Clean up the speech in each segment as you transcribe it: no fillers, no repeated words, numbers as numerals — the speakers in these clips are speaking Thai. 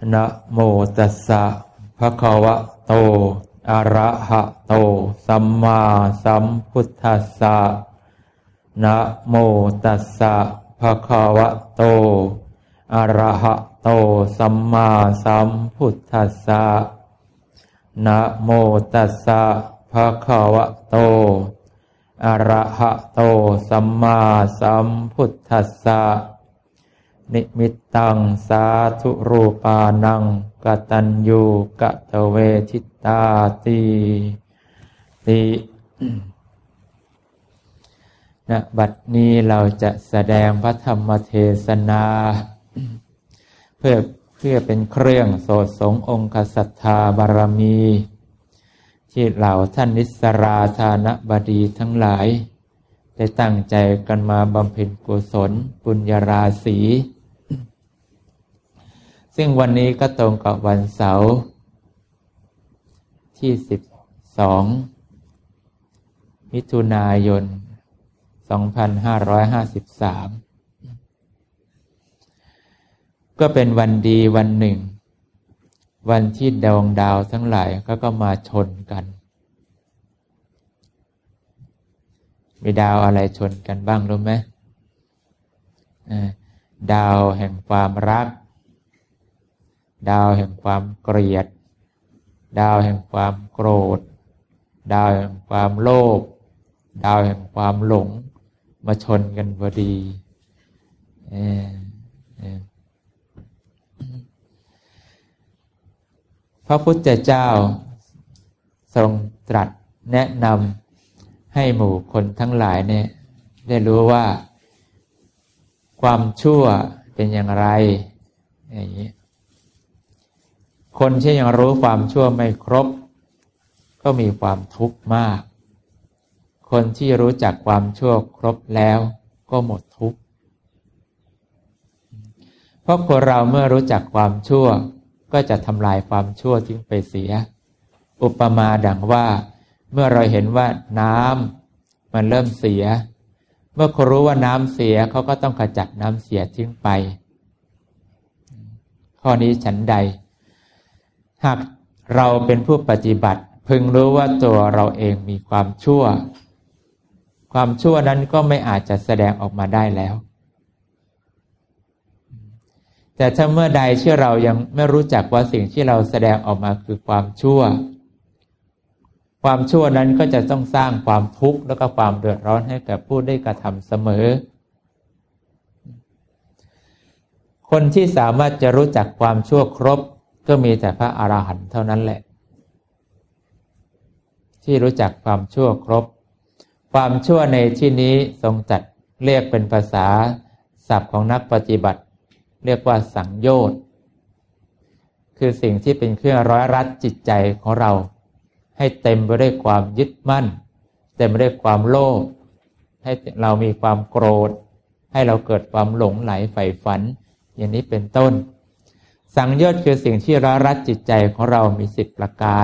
นะโมตัสสะภะคะวะโตอะระหะโตสัมมาสัมพุทธัสสะนะโมตัสสะภะคะวะโตอะระหะโตสัมมาสัมพุทธัสสะนะโมตัสสะภะคะวะโตอะระหะโตสัมมาสัมพุทธัสสะนิมิตตังสาธุรูปานังกตัญญูกตเวทิตาติณบัดนี้เราจะแสดงพระธรรมเทศนาเพื่อเป็นเครื่องโสดสงองค์ศรัทธาบารมีที่เหล่าท่านนิสราธานบดีทั้งหลายได้ตั้งใจกันมาบำเพ็ญกุศลปุญญาราศีซึ่งวันนี้ก็ตรงกับวันเสาร์ที่12มิถุนายน2553ก็เป็นวันดีวันหนึ่งวันที่ดวงดาวทั้งหลายก็มาชนกันมีดาวอะไรชนกันบ้างรู้ไหมดาวแห่งความรักดาวแห่งความเกลียดดาวแห่งความโกรธดาวแห่งความโลภดาวแห่งความหลงมาชนกันพอดีพระพุทธเจ้าทรงตรัสแนะนำให้หมู่คนทั้งหลายเนี่ยได้รู้ว่าความชั่วเป็นอย่างไรอย่างนี้คนที่ยังรู้ความชั่วไม่ครบก็มีความทุกข์มากคนที่รู้จักความชั่วครบแล้วก็หมดทุกข์เพราะคนเราเมื่อรู้จักความชั่วก็จะทำลายความชั่วทิ้งไปเสียอุปมาดังว่าเมื่อเราเห็นว่าน้ำมันเริ่มเสียเมื่อเขารู้ว่าน้ำเสียเขาก็ต้องขจัดน้ำเสียทิ้งไปข้อนี้ฉันใดหากเราเป็นผู้ปฏิบัติพึงรู้ว่าตัวเราเองมีความชั่วความชั่วนั้นก็ไม่อาจจะแสดงออกมาได้แล้วแต่ถ้าเมื่อใดที่เรายังไม่รู้จักว่าสิ่งที่เราแสดงออกมาคือความชั่วความชั่วนั้นก็จะต้องสร้างความทุกข์และก็ความเดือดร้อนให้กับผู้ได้กระทำเสมอคนที่สามารถจะรู้จักความชั่วครบก็มีแต่พระอรหันต์เท่านั้นแหละที่รู้จักความชั่วครบความชั่วในที่นี้ทรงจัดเรียกเป็นภาษาศัพท์ของนักปฏิบัติเรียกว่าสังโยชน์คือสิ่งที่เป็นเครื่องร้อยรัดจิตใจของเราให้เต็มไปด้วยความยึดมั่นเต็มไปด้วยความโลภให้เรามีความโกรธให้เราเกิดความหลงไหลใฝ่ฝันอย่างนี้เป็นต้นสังโยชน์คือสิ่งที่ร้อยรัดจิตใจของเรามี10ประการ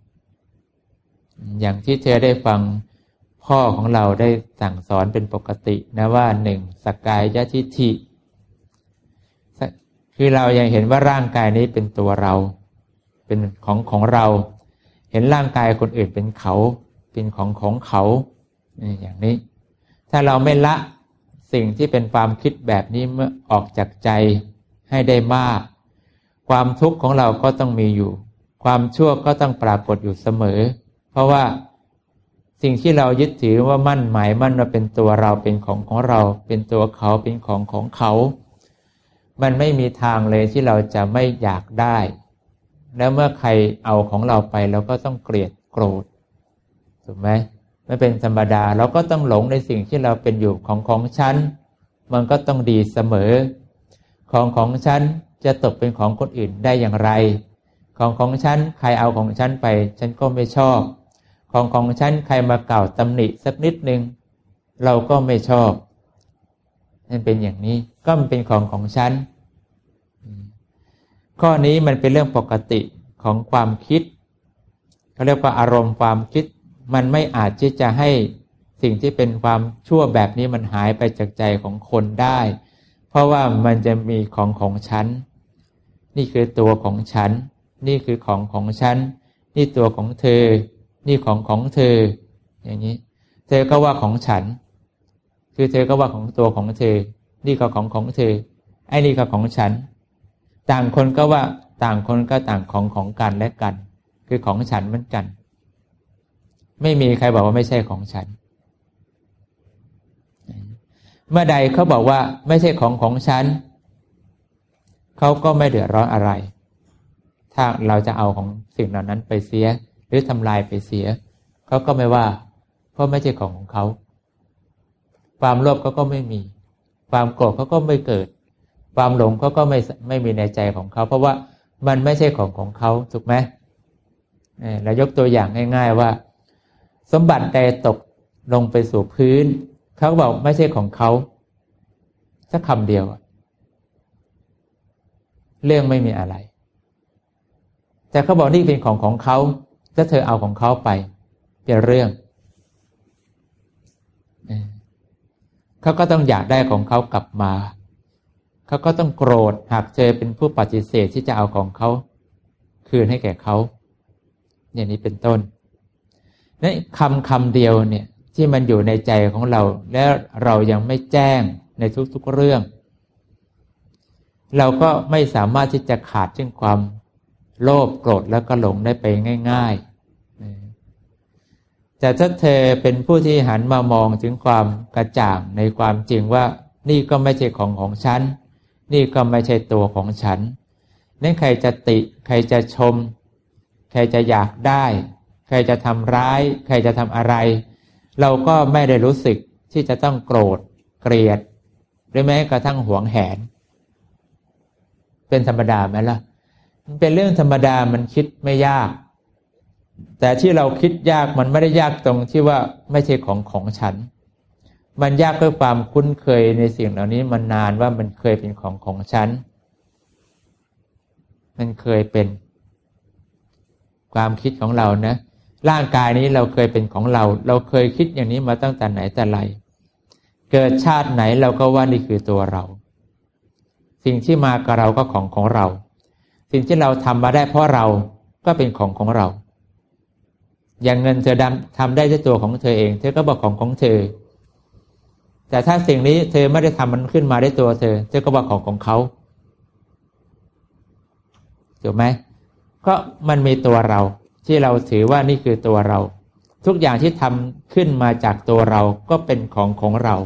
อย่างที่เธอได้ฟังพ่อของเราได้สั่งสอนเป็นปกตินะว่า1สักกายทิฏฐิคือเรายังเห็นว่าร่างกายนี้เป็นตัวเราเป็นของเราเห็นร่างกายคนอื่นเป็นเขาเป็นของเขาอย่างนี้ถ้าเราไม่ละสิ่งที่เป็นความคิดแบบนี้เมื่อออกจากใจให้ได้มากความทุกข์ของเราก็ต้องมีอยู่ความชั่วก็ต้องปรากฏอยู่เสมอเพราะว่าสิ่งที่เรายึดถือว่ามั่นหมายมั่นว่าเป็นตัวเราเป็นของเราเป็นตัวเขาเป็นของเขามันไม่มีทางเลยที่เราจะไม่อยากได้แล้วเมื่อใครเอาของเราไปเราก็ต้องเกลียดโกรธถูกไหมไม่เป็นธรรมดาเราก็ต้องหลงในสิ่งที่เราเป็นอยู่ของฉันมันก็ต้องดีเสมอของฉันจะตกเป็นของคนอื่นได้อย่างไรของฉันใครเอาของฉันไปฉันก็ไม่ชอบของฉันใครมากล่าวตำหนิสักนิดนึงเราก็ไม่ชอบนั่นเป็นอย่างนี้ก็มันเป็นของฉันข้อนี้มันเป็นเรื่องปกติของความคิดเขาเรียกว่าอารมณ์ความคิดมันไม่อาจที่จะให้สิ่งที่เป็นความชั่วแบบนี้มันหายไปจากใจของคนได้เพราะว่ามันจะมีของฉันนี่คือตัวของฉันนี่คือของฉันนี่ตัวของเธอนี่ของเธออย่างนี้เธอก็ว่าของฉันคือเธอก็ว่าของตัวของเธอนี่ก็ของเธอไอ้นี่ก็ของฉันต่างคนก็ว่าต่างคนก็ต่างของกันและกันคือของฉันเหมือนกันไม่มีใครบอกว่าไม่ใช่ของฉันเมื่อใดเขาบอกว่าไม่ใช่ของฉันเขาก็ไม่เดือดร้อนอะไรถ้าเราจะเอาของสิ่งเหล่านั้นไปเสียหรือทำลายไปเสียเขาก็ไม่ว่าเพราะไม่ใช่ของเขาความโลภเขาก็ไม่มีความโกรธเขาก็ไม่เกิดความหลงเขาก็ไม่มีในใจของเขาเพราะว่ามันไม่ใช่ของเขาถูกไหมเรายกตัวอย่างง่ายๆว่าสมบัติใดตกลงไปสู่พื้นเขาบอกไม่ใช่ของเขาสักคำเดียวเรื่องไม่มีอะไรแต่เขาบอกนี่เป็นของเขาถ้าเธอเอาของเขาไปเป็นเรื่องเขาก็ต้องอยากได้ของเขากลับมาเขาก็ต้องโกรธหากเธอเป็นผู้ปฏิเสธที่จะเอาของเขาคืนให้แก่เขาอย่างนี้เป็นต้นนั่นคำเดียวเนี่ยที่มันอยู่ในใจของเราและเรายังไม่แจ้งในทุกๆเรื่องเราก็ไม่สามารถที่จะขาดซึ่งความโลภโกรธแล้วก็หลงได้ไปง่ายๆแต่ถ้าเธอเป็นผู้ที่หันมามองถึงความกระจ่างในความจริงว่านี่ก็ไม่ใช่ของฉันนี่ก็ไม่ใช่ตัวของฉันนั่นใครจะติใครจะชมใครจะอยากได้ใครจะทำร้ายใครจะทำอะไรเราก็ไม่ได้รู้สึกที่จะต้องโกรธเกลียดหรือแม้กระทั่งหวงแหนเป็นธรรมดาไหมล่ะมันเป็นเรื่องธรรมดามันคิดไม่ยากแต่ที่เราคิดยากมันไม่ได้ยากตรงที่ว่าไม่ใช่ของฉันมันยากด้วยความคุ้นเคยในสิ่งเหล่านี้มันนานว่ามันเคยเป็นของฉันมันเคยเป็นความคิดของเรานะร่างกายนี้เราเคยเป็นของเราเคยคิดอย่างนี้มาตั้งแต่ไหนแต่ไรเกิดชาติไหนเราก็ว่านี่คือตัวเราสิ่งที่มากับเราก็ของเราสิ่งที่เราทำมาได้เพราะเราก็เป็นของเราอย่างเงินเธอทำได้ด้วยตัวของเธอเองเธอก็บอกของเธอแต่ถ้าสิ่งนี้เธอไม่ได้ทำมันขึ้นมาได้ตัวเธอก็บอกของเขาถูกไหมก็มันมีตัวเราที่เราถือว่านี่คือตัวเราทุกอย่างที่ทำขึ้นมาจากตัวเราก็เป็นของเรา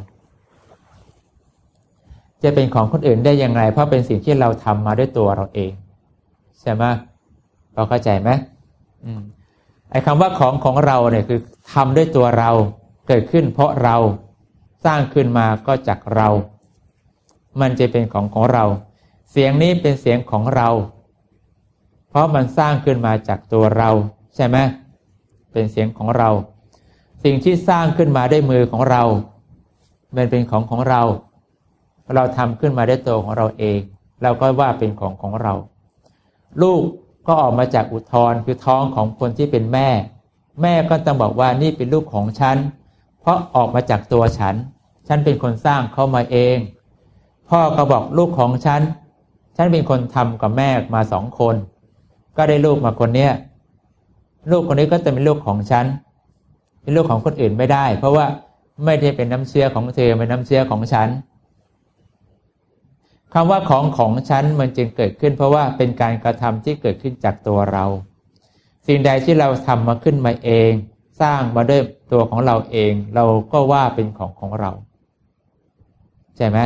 จะเป็นของคนอื่นได้ยังไงเพราะเป็นสิ่งที่เราทำมาด้วยตัวเราเองใช่ไหมเราเข้าใจไหมไอ้คำว่าของเราเนี่ยคือทำด้วยตัวเราเกิดขึ้นเพราะเราสร้างขึ้นมาก็จากเรามันจะเป็นของเราเสียงนี้เป็นเสียงของเราเพราะมันสร้างขึ้นมาจากตัวเราใช่ไหมเป็นเสียงของเราสิ่งที่สร้างขึ้นมาด้วยมือของเรามันเป็นของเราเราทำขึ้นมาด้วยตัวของเราเองเราก็ว่าเป็นของเราลูกก็ออกมาจากอุทธรคือท้องของคนที่เป็นแม่ก็ต้องบอกว่านี่เป็นลูกของฉันเพราะออกมาจากตัวฉันเป็นคนสร้างเขามาเองพ่อก็บอกลูกของฉันเป็นคนทำกับแม่มา2 คนก็ได้ลูกมาคนเนี้ยลูกคนนี้ก็จะเป็นลูกของฉันเป็นลูกของคนอื่นไม่ได้เพราะว่าไม่ได้เป็นน้ำเชื้อของเธอเป็นน้ำเชื้อของฉันคำว่าของฉันมันจึงเกิดขึ้นเพราะว่าเป็นการกระทำที่เกิดขึ้นจากตัวเราสิ่งใดที่เราทำมาขึ้นมาเองสร้างมาด้วยตัวของเราเองเราก็ว่าเป็นของเราใช่ไหม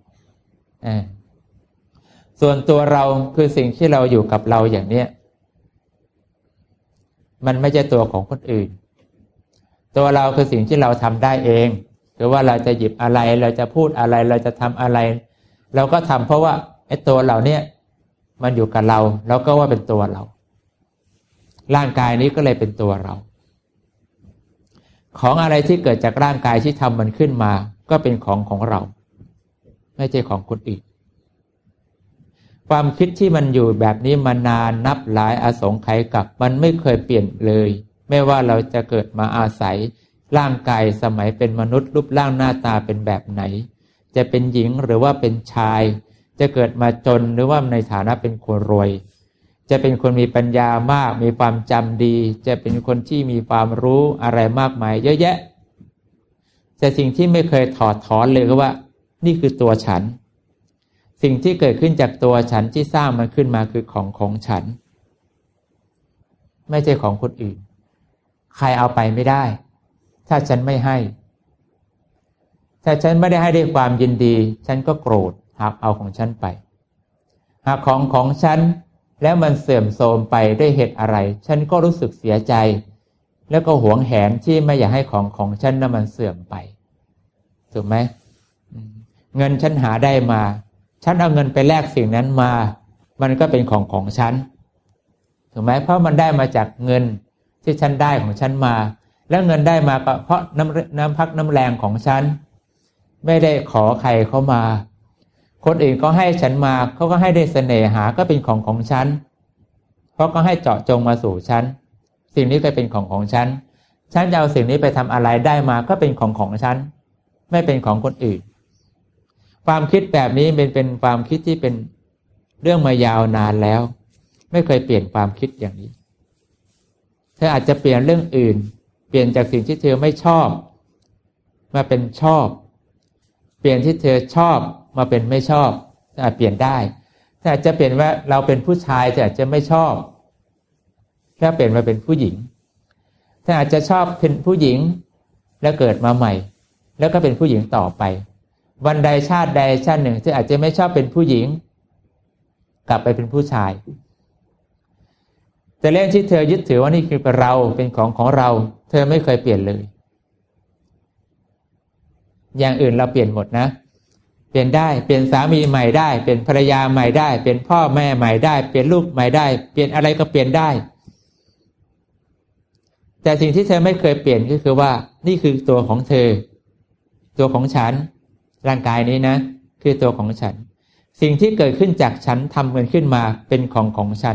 ส่วนตัวเราคือสิ่งที่เราอยู่กับเราอย่างเนี้ยมันไม่ใช่ตัวของคนอื่นตัวเราคือสิ่งที่เราทำได้เองคือว่าเราจะหยิบอะไรเราจะพูดอะไรเราจะทำอะไรเราก็ทำเพราะว่าไอ้ตัวเราเนี่ยมันอยู่กับเราก็ว่าเป็นตัวเราร่างกายนี้ก็เลยเป็นตัวเราของอะไรที่เกิดจากร่างกายที่ทำมันขึ้นมาก็เป็นของเราไม่ใช่ของคนอื่นความคิดที่มันอยู่แบบนี้มานานนับหลายอสงไขยกับมันไม่เคยเปลี่ยนเลยไม่ว่าเราจะเกิดมาอาศัยร่างกายสมัยเป็นมนุษย์รูปร่างหน้าตาเป็นแบบไหนจะเป็นหญิงหรือว่าเป็นชายจะเกิดมาจนหรือว่าในฐานะเป็นคนรวยจะเป็นคนมีปัญญามากมีความจำดีจะเป็นคนที่มีความรู้อะไรมากมายเยอะแยะแต่สิ่งที่ไม่เคยถอดถอนเลยก็ว่านี่คือตัวฉันสิ่งที่เกิดขึ้นจากตัวฉันที่สร้างมันขึ้นมาคือของฉันไม่ใช่ของคนอื่นใครเอาไปไม่ได้ถ้าฉันไม่ให้ถ้าฉันไม่ได้ให้ด้วยความยินดีฉันก็โกรธหากเอาของฉันไปหากของฉันแล้วมันเสื่อมโทรมไปด้วยเหตุอะไรฉันก็รู้สึกเสียใจแล้วก็หวงแหนที่ไม่อยากให้ของฉันนั้นมันเสื่อมไปถูกไหมเงินฉันหาได้มาฉันเอาเงินไปแลกสิ่งนั้นมามันก็เป็นของฉันถูกไหมเพราะมันได้มาจากเงินที่ฉันได้ของฉันมาแล้วเงินได้มาก็เพราะน้ำพักน้ำแรงของฉันไม่ได้ขอใครเข้ามาคนอื่นก็ให้ฉันมาเขาก็ให้ได้เสน่หาก็เป็นของฉันเพราะก็ให้เจาะจงมาสู่ฉันสิ่งนี้ก็เป็นของฉันฉันจะเอาสิ่งนี้ไปทำอะไรได้มาก็เป็นของฉันไม่เป็นของคนอื่นความคิดแบบนี้เป็นความคิดที่เป็นเรื่องมายาวนานแล้วไม่เคยเปลี่ยนความคิดอย่างนี้เธออาจจะเปลี่ยนเรื่องอื่นเปลี่ยนจากสิ่งที่เธอไม่ชอบมาเป็นชอบเปลี่ยนที่เธอชอบมาเป็นไม่ชอบอาจเปลี่ยนได้แต่อาจจะเปลี่ยนว่าเราเป็นผู้ชายแต่อาจจะไม่ชอบแค่เปลี่ยนมาเป็นผู้หญิงแต่อาจจะชอบเป็นผู้หญิงแล้วเกิดมาใหม่แล้วก็เป็นผู้หญิงต่อไปวันใดชาติใดชาติหนึ่งที่อาจจะไม่ชอบเป็นผู้หญิงกลับไปเป็นผู้ชายแต่เรื่องที่เธอยึดถือว่านี่คือเราเป็นของเราเธอไม่เคยเปลี่ยนเลยอย่างอื่นเราเปลี่ยนหมดนะเปลี่ยนได้เปลี่ยนสามีใหม่ได้เปลี่ยนภรรยาใหม่ได้เปลี่ยนพ่อแม่ใหม่ได้เปลี่ยนลูกใหม่ได้เปลี่ยนอะไรก็เปลี่ยนได้แต่สิ่งที่เธอไม่เคยเปลี่ยนก็คือว่านี่คือตัวของเธอตัวของฉันร่างกายนี้นะคือตัวของฉันสิ่งที่เกิดขึ้นจากฉันทำมันขึ้นมาเป็นของฉัน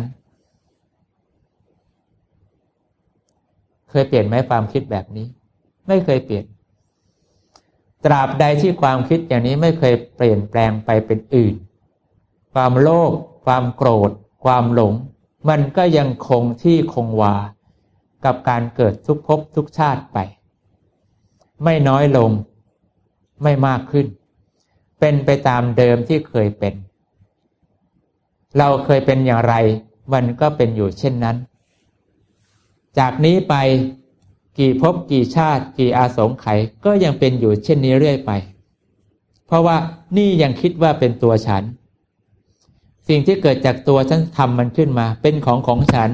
เคยเปลี่ยนไหมความคิดแบบนี้ไม่เคยเปลี่ยนตราบใดที่ความคิดอย่างนี้ไม่เคยเปลี่ยนแปลงไปเป็นอื่นความโลภความโกรธความหลงมันก็ยังคงที่คงวากับการเกิดทุกภพทุกชาติไปไม่น้อยลงไม่มากขึ้นเป็นไปตามเดิมที่เคยเป็นเราเคยเป็นอย่างไรมันก็เป็นอยู่เช่นนั้นจากนี้ไปกี่ภพกี่ชาติกี่อาสงไขยก็ยังเป็นอยู่เช่นนี้เรื่อยไปเพราะว่านี่ยังคิดว่าเป็นตัวฉันสิ่งที่เกิดจากตัวฉันทำมันขึ้นมาเป็นของฉัน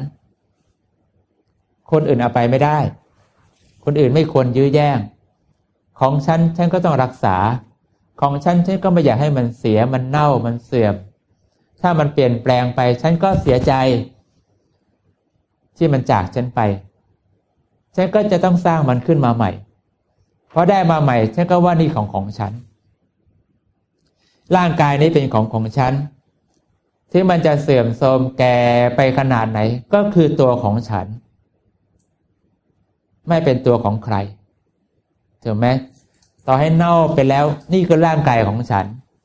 คนอื่นเอาไปไม่ได้คนอื่นไม่ควรยื้อแย่งของฉันก็ต้องรักษาของฉันก็ไม่อยากให้มันเสียมันเน่ามันเสื่อมถ้ามันเปลี่ยนแปลงไปฉันก็เสียใจที่มันจากฉันไปฉันก็จะต้องสร้างมันขึ้นมาใหม่พอได้มาใหม่ฉันก็ว่านี่ของฉันร่างกายนี้เป็นของฉันที่มันจะเสื่อมโทรมแก่ไปขนาดไหนก็คือตัวของฉันไม่เป็นตัวของใครถูกไหมต่อให้เน่าไปแล้วนี่คือร่างกายของฉัน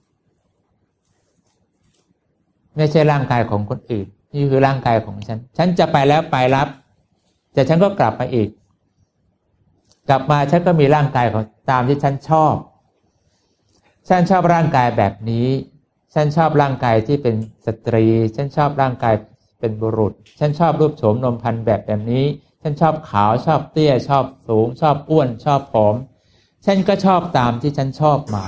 ไม่ใช่ร่างกายของคนอื่นนี่คือร่างกายของฉันจะไปแล้วไปรับแต่ฉันก็กลับมาอีกกลับมาฉันก็มีร่างกายของตามที่ฉันชอบฉันชอบร่างกายแบบนี้ฉันชอบร่างกายที่เป็นสตรีฉันชอบร่างกายเป็นบุรุษฉันชอบรูปโฉมนมพรรณแบบนี้ฉันชอบขาวชอบเตี้ยชอบสูงชอบอ้วนชอบผอมฉันก็ชอบตามที่ฉันชอบมา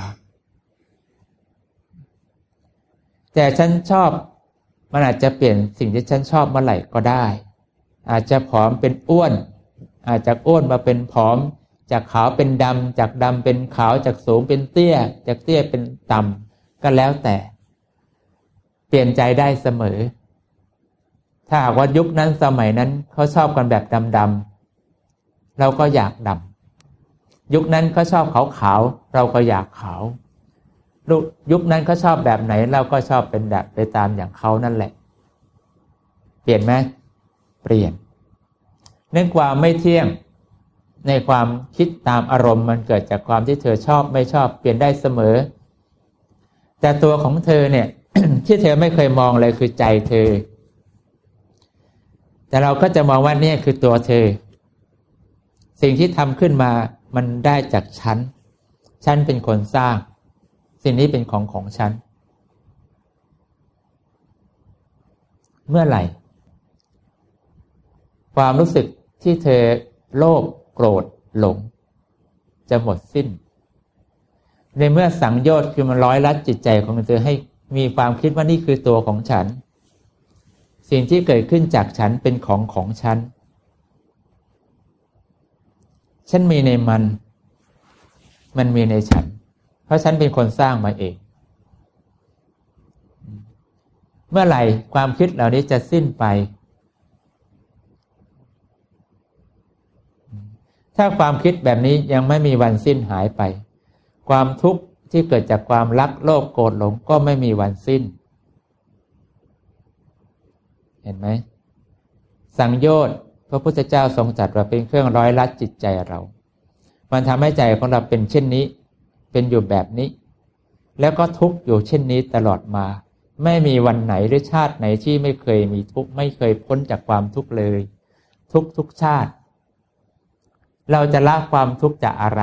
แต่ฉันชอบมันอาจจะเปลี่ยนสิ่งที่ฉันชอบเมื่อไหร่ก็ได้อาจจะผอมเป็นอ้วนอาจจะอ้วนมาเป็นผอมจากขาวเป็นดำจากดำเป็นขาวจากสูงเป็นเตี้ยจากเตี้ยเป็นต่ำก็แล้วแต่เปลี่ยนใจได้เสมอถ้าหากว่ายุคนั้นสมัยนั้นเขาชอบกันแบบดำๆเราก็อยากดำยุคนั้นเขาชอบขาวๆเราก็อยากขาวยุคนั้นเขาชอบแบบไหนเราก็ชอบเป็นแบบไปตามอย่างเขานั่นแหละเปลี่ยนไหมเปลี่ยนเนื่องความไม่เที่ยงในความคิดตามอารมณ์มันเกิดจากความที่เธอชอบไม่ชอบเปลี่ยนได้เสมอแต่ตัวของเธอเนี่ยที่เธอไม่เคยมองเลยคือใจเธอแต่เราก็จะมองว่านี่คือตัวเธอสิ่งที่ทำขึ้นมามันได้จากฉันเป็นคนสร้างสิ่งนี้เป็นของฉันเมื่อไหร่ความรู้สึกที่เธอโลภโกรธหลงจะหมดสิ้นในเมื่อสังโยชน์คือมันร้อยลัดจิตใจของเธอให้มีความคิดว่านี่คือตัวของฉันสิ่งที่เกิดขึ้นจากฉันเป็นของฉันมีในมันมีในฉันเพราะฉันเป็นคนสร้างมาเองเมื่อไหร่ความคิดเหล่านี้จะสิ้นไปถ้าความคิดแบบนี้ยังไม่มีวันสิ้นหายไปความทุกข์ที่เกิดจากความรักโลภโกรธหลงก็ไม่มีวันสิ้นเห็นไหมสังโยชน์พระพุทธเจ้าทรงตรัสว่าเป็นเครื่องร้อยลัดจิตใจเรามันทำให้ใจของเราเป็นเช่นนี้เป็นอยู่แบบนี้แล้วก็ทุกข์อยู่เช่นนี้ตลอดมาไม่มีวันไหนหรือชาติไหนที่ไม่เคยมีทุกข์ไม่เคยพ้นจากความทุกข์เลยทุกชาติเราจะละความทุกข์จากอะไร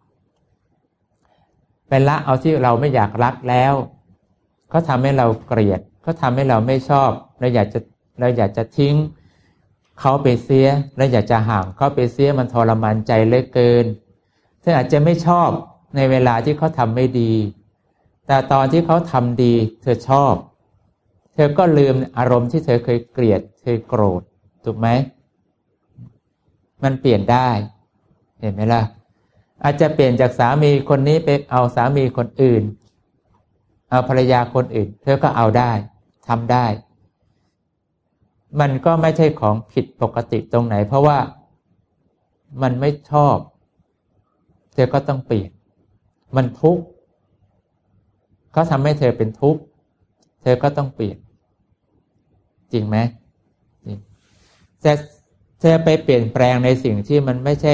ไปละเอาที่เราไม่อยากรักแล้วเขาทำให้เราเกลียดเขาทำให้เราไม่ชอบเราอยากจะทิ้งเขาไปเสียเราอยากจะห่างเขาไปเสียมันทรมานใจเหลือเกินเธออาจจะไม่ชอบในเวลาที่เขาทำไม่ดีแต่ตอนที่เขาทำดีเธอชอบเธอก็ลืมอารมณ์ที่เธอเคยเกลียดเคยโกรธถูกไหมมันเปลี่ยนได้เห็นไหมล่ะอาจจะเปลี่ยนจากสามีคนนี้ไปเอาสามีคนอื่นเอาภรรยาคนอื่นเธอก็เอาได้ทำได้มันก็ไม่ใช่ของผิดปกติตรงไหนเพราะว่ามันไม่ชอบเธอก็ต้องเปลี่ยนมันทุกข์เขาทำให้เธอเป็นทุกข์เธอก็ต้องเปลี่ยนจริงไหมจริงแต่เธอไปเปลี่ยนแปลงในสิ่งที่มันไม่ใช่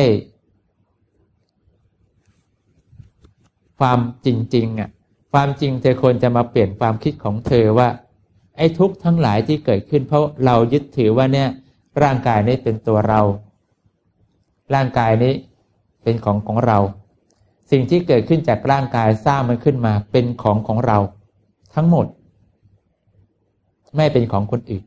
ความจริงความจริงเธอควรจะมาเปลี่ยนความคิดของเธอว่าไอ้ทุกข์ทั้งหลายที่เกิดขึ้นเพราะเรายึดถือว่าเนี่ยร่างกายนี้เป็นตัวเราร่างกายนี้เป็นของเราสิ่งที่เกิดขึ้นจากร่างกายสร้างมันขึ้นมาเป็นของเราทั้งหมดไม่เป็นของคนอื่น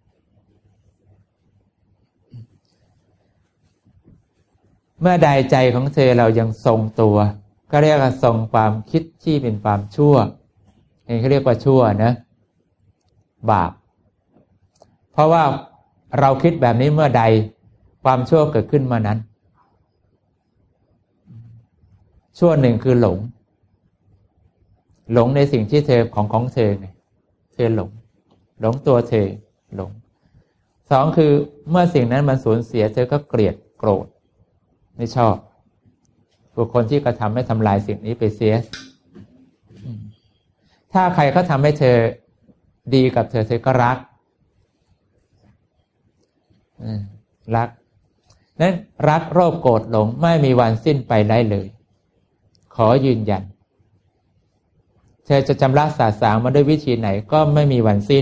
เมื่อใดใจของเธอเรายังทรงตัวก็เรียกว่าทรงความคิดที่เป็นความชั่วนี่เขาเรียกว่าชั่วนะบาปเพราะว่าเราคิดแบบนี้เมื่อใดความชั่วเกิดขึ้นเมื่อนั้นชั่วหนึ่งคือหลงในสิ่งที่เธอของเธอไงเธอหลงตัวเธอหลงสองคือเมื่อสิ่งนั้นมันสูญเสียเธอก็เกลียดโกรธไม่ชอบบุคคลที่กระทำให้ทำลายสิ่งนี้ไปเสียถ้าใครเขาทำให้เธอดีกับเธอก็รักนั้นรักโลภโกรธหลงไม่มีวันสิ้นไปได้เลยขอยืนยันเธอจะชำระสาสางมาด้วยวิธีไหนก็ไม่มีวันสิ้น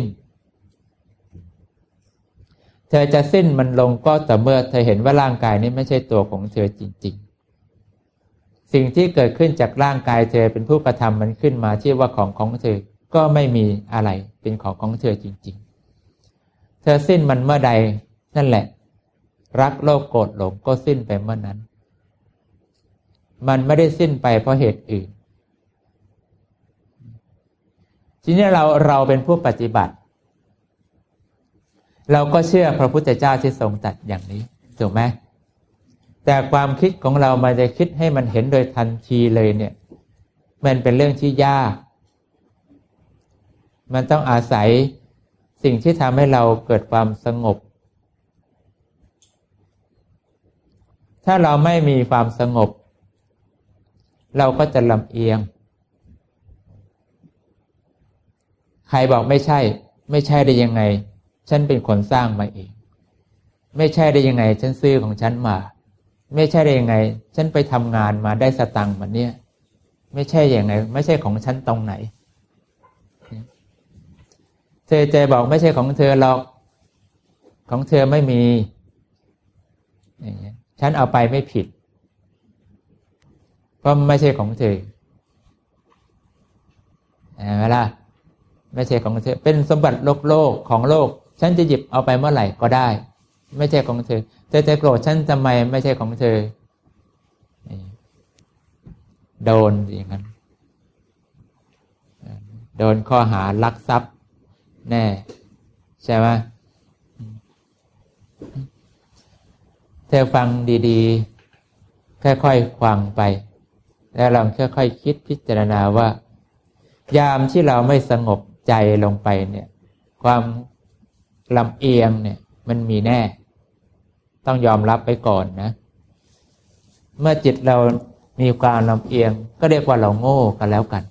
เธอจะสิ้นมันลงก็ต่อเมื่อเธอเห็นว่าร่างกายนี้ไม่ใช่ตัวของเธอจริงๆสิ่งที่เกิดขึ้นจากร่างกายเธอเป็นผู้กระทำมันขึ้นมาที่ว่าของเธอก็ไม่มีอะไรเป็นของเธอจริงๆเธอสิ้นมันเมื่อใดนั่นแหละรักโลภโกรธหลงก็สิ้นไปเมื่อนั้นมันไม่ได้สิ้นไปเพราะเหตุอื่นทีนี้เราเป็นผู้ปฏิบัติเราก็เชื่อพระพุทธเจ้าที่ทรงตรัสอย่างนี้ถูกไหมแต่ความคิดของเรามันจะคิดให้มันเห็นโดยทันทีเลยเนี่ยมันเป็นเรื่องที่ยากมันต้องอาศัยสิ่งที่ทำให้เราเกิดความสงบถ้าเราไม่มีความสงบเราก็จะลำเอียงใครบอกไม่ใช่ได้ยังไงฉันเป็นคนสร้างมาเองไม่ใช่ได้ยังไงฉันซื้อของฉันมาไม่ใช่ได้ยังไงฉันไปทำงานมาได้สตังค์มาเนี่ยไม่ใช่อย่างไงไม่ใช่ของฉันตรงไหนเธอจะบอกไม่ใช่ของเธอหรอกของเธอไม่มีฉันเอาไปไม่ผิดเพราะไม่ใช่ของเธอเวลาไม่ใช่ของเธอเป็นสมบัติโลกของโลกฉันจะหยิบเอาไปเมื่อไหร่ก็ได้ไม่ใช่ของเธอเธอจะโกรธฉันทำไมไม่ใช่ของเธอโดนอย่างนั้นโดนข้อหาลักทรัพย์แน่ใช่ไหมเธอฟังดีๆค่อยๆฟังไปแล้วลองค่อยๆคิดพิจารณาว่ายามที่เราไม่สงบใจลงไปเนี่ยความลำเอียงเนี่ยมันมีแน่ต้องยอมรับไปก่อนนะเมื่อจิตเรามีความลำเอียงก็เรียกว่าเราโง่กันแล้วกัน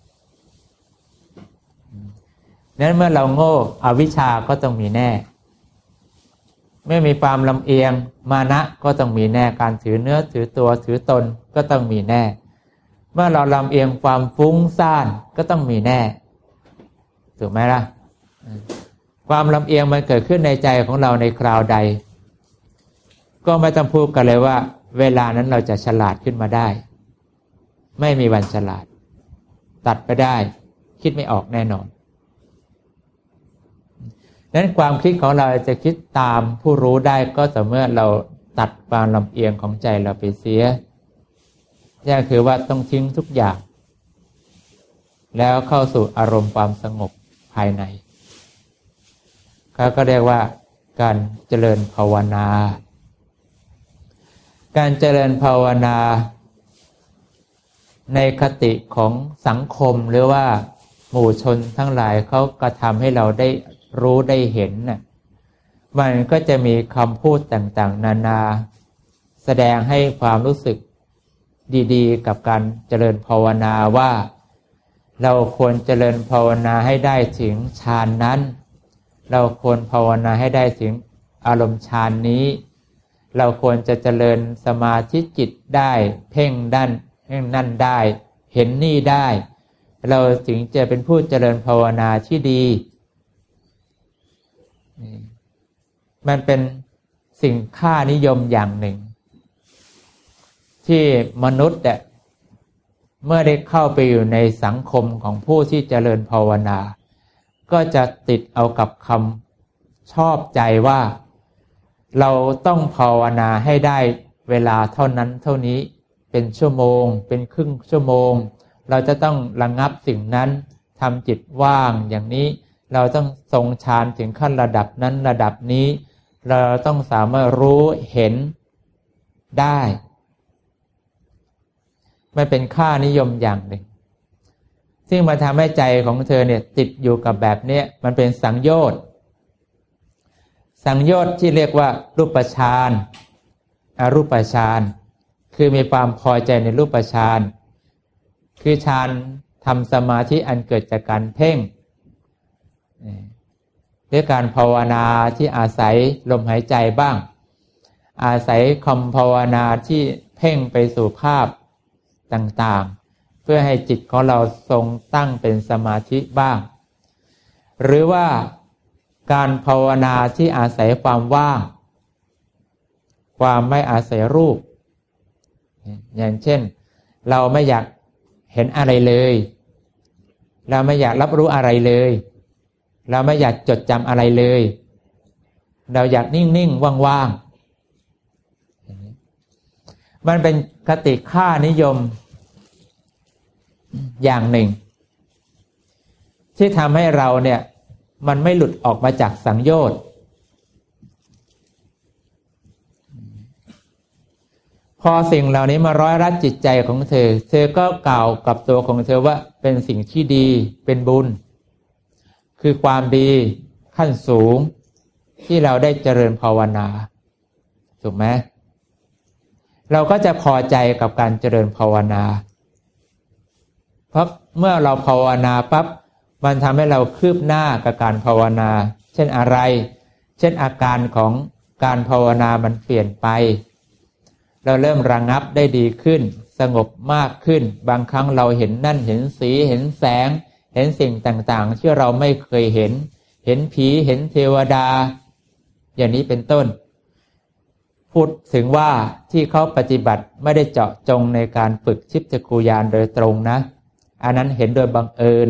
นั้นเมื่อเราโง่อวิชชาก็ต้องมีแน่ไม่มีความลำเอียงมานะก็ต้องมีแน่การถือเนื้อถือตัวถือตนก็ต้องมีแน่เมื่อเราลำเอียงความฟุ้งซ่านก็ต้องมีแน่ถูกไหมล่ะความลำเอียงมันเกิดขึ้นในใจของเราในคราวใดก็ไม่ต้องพูดกันเลยว่าเวลานั้นเราจะฉลาดขึ้นมาได้ไม่มีวันฉลาดตัดไปได้คิดไม่ออกแน่นอนนั้นความคิดของเราจะคิดตามผู้รู้ได้ก็ต่อเมื่อเราตัดความลำเอียงของใจเราไปเสียนี่คือว่าต้องทิ้งทุกอย่างแล้วเข้าสู่อารมณ์ความสงบภายในเขาก็เรียกว่าการเจริญภาวนาการเจริญภาวนาในคติของสังคมหรือว่าหมู่ชนทั้งหลายเขากระทำให้เราได้รู้ได้เห็นน่ะมันก็จะมีคำพูดต่างๆนานาแสดงให้ความรู้สึกดีๆกับการเจริญภาวนาว่าเราควรเจริญภาวนาให้ได้ถึงฌานนั้นเราควรภาวนาให้ได้ถึงอารมณ์ฌานนี้เราควรจะเจริญสมาธิจิตได้เพ่งนั่นได้เห็นนี่ได้เราถึงจะเป็นผู้เจริญภาวนาที่ดีมันเป็นสิ่งค่านิยมอย่างหนึ่งที่มนุษย์เมื่อได้เข้าไปอยู่ในสังคมของผู้ที่เจริญภาวนาก็จะติดเอากับคำชอบใจว่าเราต้องภาวนาให้ได้เวลาเท่านั้นเท่านี้เป็นชั่วโมงเป็นครึ่งชั่วโมงเราจะต้องระงับสิ่งนั้นทำจิตว่างอย่างนี้เราต้องทรงฌานถึงขั้นระดับนั้นระดับนี้เราต้องสามารถรู้เห็นได้มันเป็นค่านิยมอย่างหนึ่งซึ่งมาทำให้ใจของเธอเนี่ยติดอยู่กับแบบนี้มันเป็นสังโยชน์ที่เรียกว่ารูปฌานอรูปฌานคือมีความพอใจในรูปฌานคือฌานทำสมาธิอันเกิดจากการเพ่งด้วยการภาวนาที่อาศัยลมหายใจบ้างอาศัยคำภาวนาที่เพ่งไปสู่ภาพต่างๆเพื่อให้จิตของเราทรงตั้งเป็นสมาธิบ้างหรือว่าการภาวนาที่อาศัยความว่างความไม่อาศัยรูปอย่างเช่นเราไม่อยากเห็นอะไรเลยเราไม่อยากรับรู้อะไรเลยเราไม่อยากจดจำอะไรเลยเราอยากนิ่งๆว่างๆมันเป็นคติค่านิยมอย่างหนึ่งที่ทำให้เราเนี่ยมันไม่หลุดออกมาจากสังโยชน์พอสิ่งเหล่านี้มาร้อยรัดจิตใจของเธอก็กล่าวกับตัวของเธอว่าเป็นสิ่งที่ดีเป็นบุญคือความดีขั้นสูงที่เราได้เจริญภาวนาถูกไหมเราก็จะพอใจกับการเจริญภาวนาเพราะเมื่อเราภาวนาปั๊บมันทำให้เราคืบหน้ากับการภาวนาเช่นอะไรเช่นอาการของการภาวนามันเปลี่ยนไปเราเริ่มระงับได้ดีขึ้นสงบมากขึ้นบางครั้งเราเห็นนั่นเห็นสีเห็นแสงเห็นสิ่งต่างๆที่เราไม่เคยเห็นเห็นผีเห็นเทวดาอย่างนี้เป็นต้นพูดถึงว่าที่เขาปฏิบัติไม่ได้เจาะจงในการฝึกชิพจักขุญาณโดยตรงนะอันนั้นเห็นโดยบังเอิญ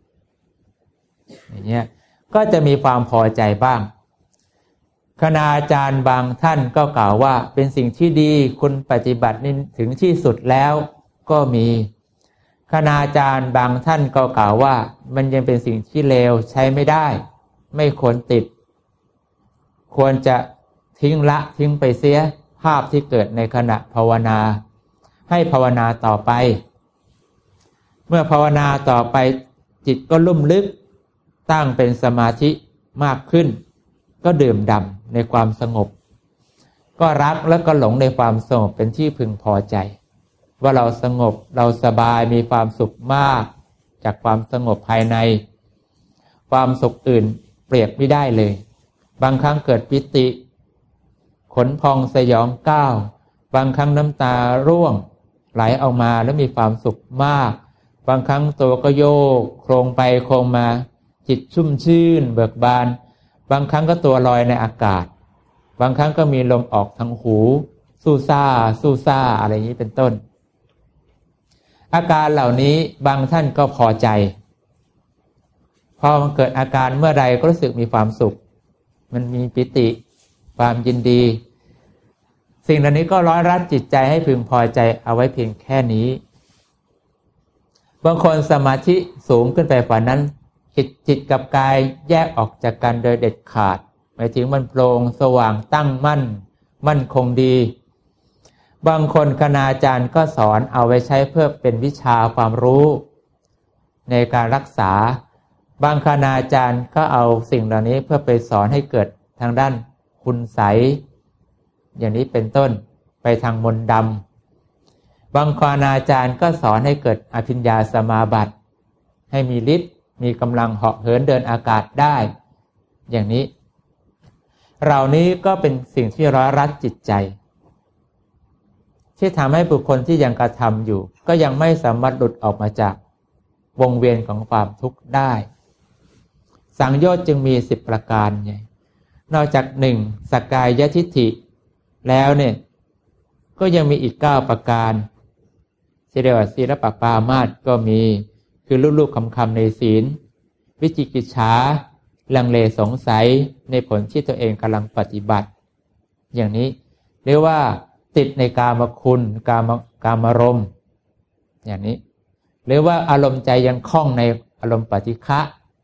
อย่างเงี้ยก็จะมีความพอใจบ้างคณาจารย์บางท่านก็กล่าวว่าเป็นสิ่งที่ดีคุณปฏิบัตินี่ถึงที่สุดแล้วก็มีคณาจารย์บางท่านก็กล่าวว่ามันยังเป็นสิ่งที่เลวใช้ไม่ได้ไม่ควรติดควรจะทิ้งไปเสียภาพที่เกิดในขณะภาวนาให้ภาวนาต่อไปเมื่อภาวนาต่อไปจิตก็ลุ่มลึกตั้งเป็นสมาธิมากขึ้นก็ดื่มด่ำในความสงบก็รักและก็หลงในความสงบเป็นที่พึงพอใจว่าเราสงบเราสบายมีความสุขมากจากความสงบภายในความสุขอื่นเปรียบไม่ได้เลยบางครั้งเกิดปิติขนพองสยองก้าวบางครั้งน้ำตาร่วงไหลออกมาแล้วมีความสุขมากบางครั้งตัวก็โยกโครงไปโครงมาจิตชุ่มชื่นเบิกบานบางครั้งก็ตัวลอยในอากาศบางครั้งก็มีลมออกทางหูสู้ซ่าอะไรอย่างนี้เป็นต้นอาการเหล่านี้บางท่านก็พอใจพอมันเกิดอาการเมื่อใดก็รู้สึกมีความสุขมันมีปิติความยินดีสิ่งเหล่านี้ก็ร้อยรัดจิตใจให้พึงพอใจเอาไว้เพียงแค่นี้บางคนสมาธิสูงขึ้นไปกว่านั้นจิตกับกายแยกออกจากกันโดยเด็ดขาดหมายถึงมันโปร่งสว่างตั้งมั่นคงดีบางคนคณาจารย์ก็สอนเอาไว้ใช้เพื่อเป็นวิชาความรู้ในการรักษาบางคณาจารย์ก็เอาสิ่งเหล่านี้เพื่อไปสอนให้เกิดทางด้านคุณไสยอย่างนี้เป็นต้นไปทางมนต์ดำบางคณาจารย์ก็สอนให้เกิดอภิญญาสมาบัติให้มีฤทธิ์มีกำลังเหาะเหินเดินอากาศได้อย่างนี้เหล่านี้ก็เป็นสิ่งที่ร้อยรัดจิตใจที่ทำให้บุคคลที่ยังกระทำอยู่ก็ยังไม่สามารถหลุดออกมาจากวงเวียนของความทุกข์ได้สังโยชน์จึงมี10ประการไงนอกจาก1สักกายทิฏฐิแล้วเนี่ยก็ยังมีอีก9ประการที่เรียกว่าศีลปปามาสก็มีคือลูกๆคำในศีลวิจิกิจฉาลังเลสงสัยในผลที่ตัวเองกำลังปฏิบัติอย่างนี้เรียกว่าติดในกามคุณกามารมณ์อย่างนี้หรือว่าอารมณ์ใจยังคล้องในอารมณ์ปฏิฆะ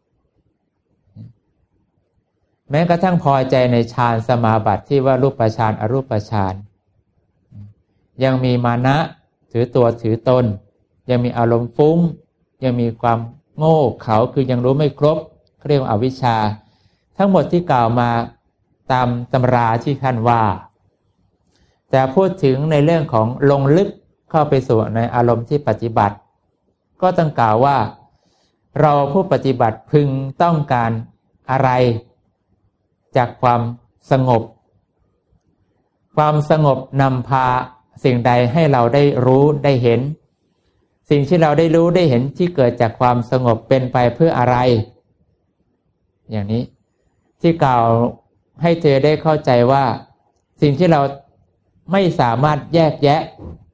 แม้กระทั่งพอใจในฌานสมาบัติที่ว่ารูปฌานอรูปฌานยังมีมานะถือตัวถือตนยังมีอารมณ์ฟุ้งยังมีความโง่เขลาคือยังรู้ไม่ครบเรียกว่าอวิชชาทั้งหมดที่กล่าวมาตามตำราที่ท่านว่าแต่พูดถึงในเรื่องของลงลึกเข้าไปสู่ในอารมณ์ที่ปฏิบัติก็ต้องกล่าวว่าเราผู้ปฏิบัติพึงต้องการอะไรจากความสงบความสงบนำพาสิ่งใดให้เราได้รู้ได้เห็นสิ่งที่เราได้รู้ได้เห็นที่เกิดจากความสงบเป็นไปเพื่ออะไรอย่างนี้ที่กล่าวให้เธอได้เข้าใจว่าสิ่งที่เราไม่สามารถแยกแยะ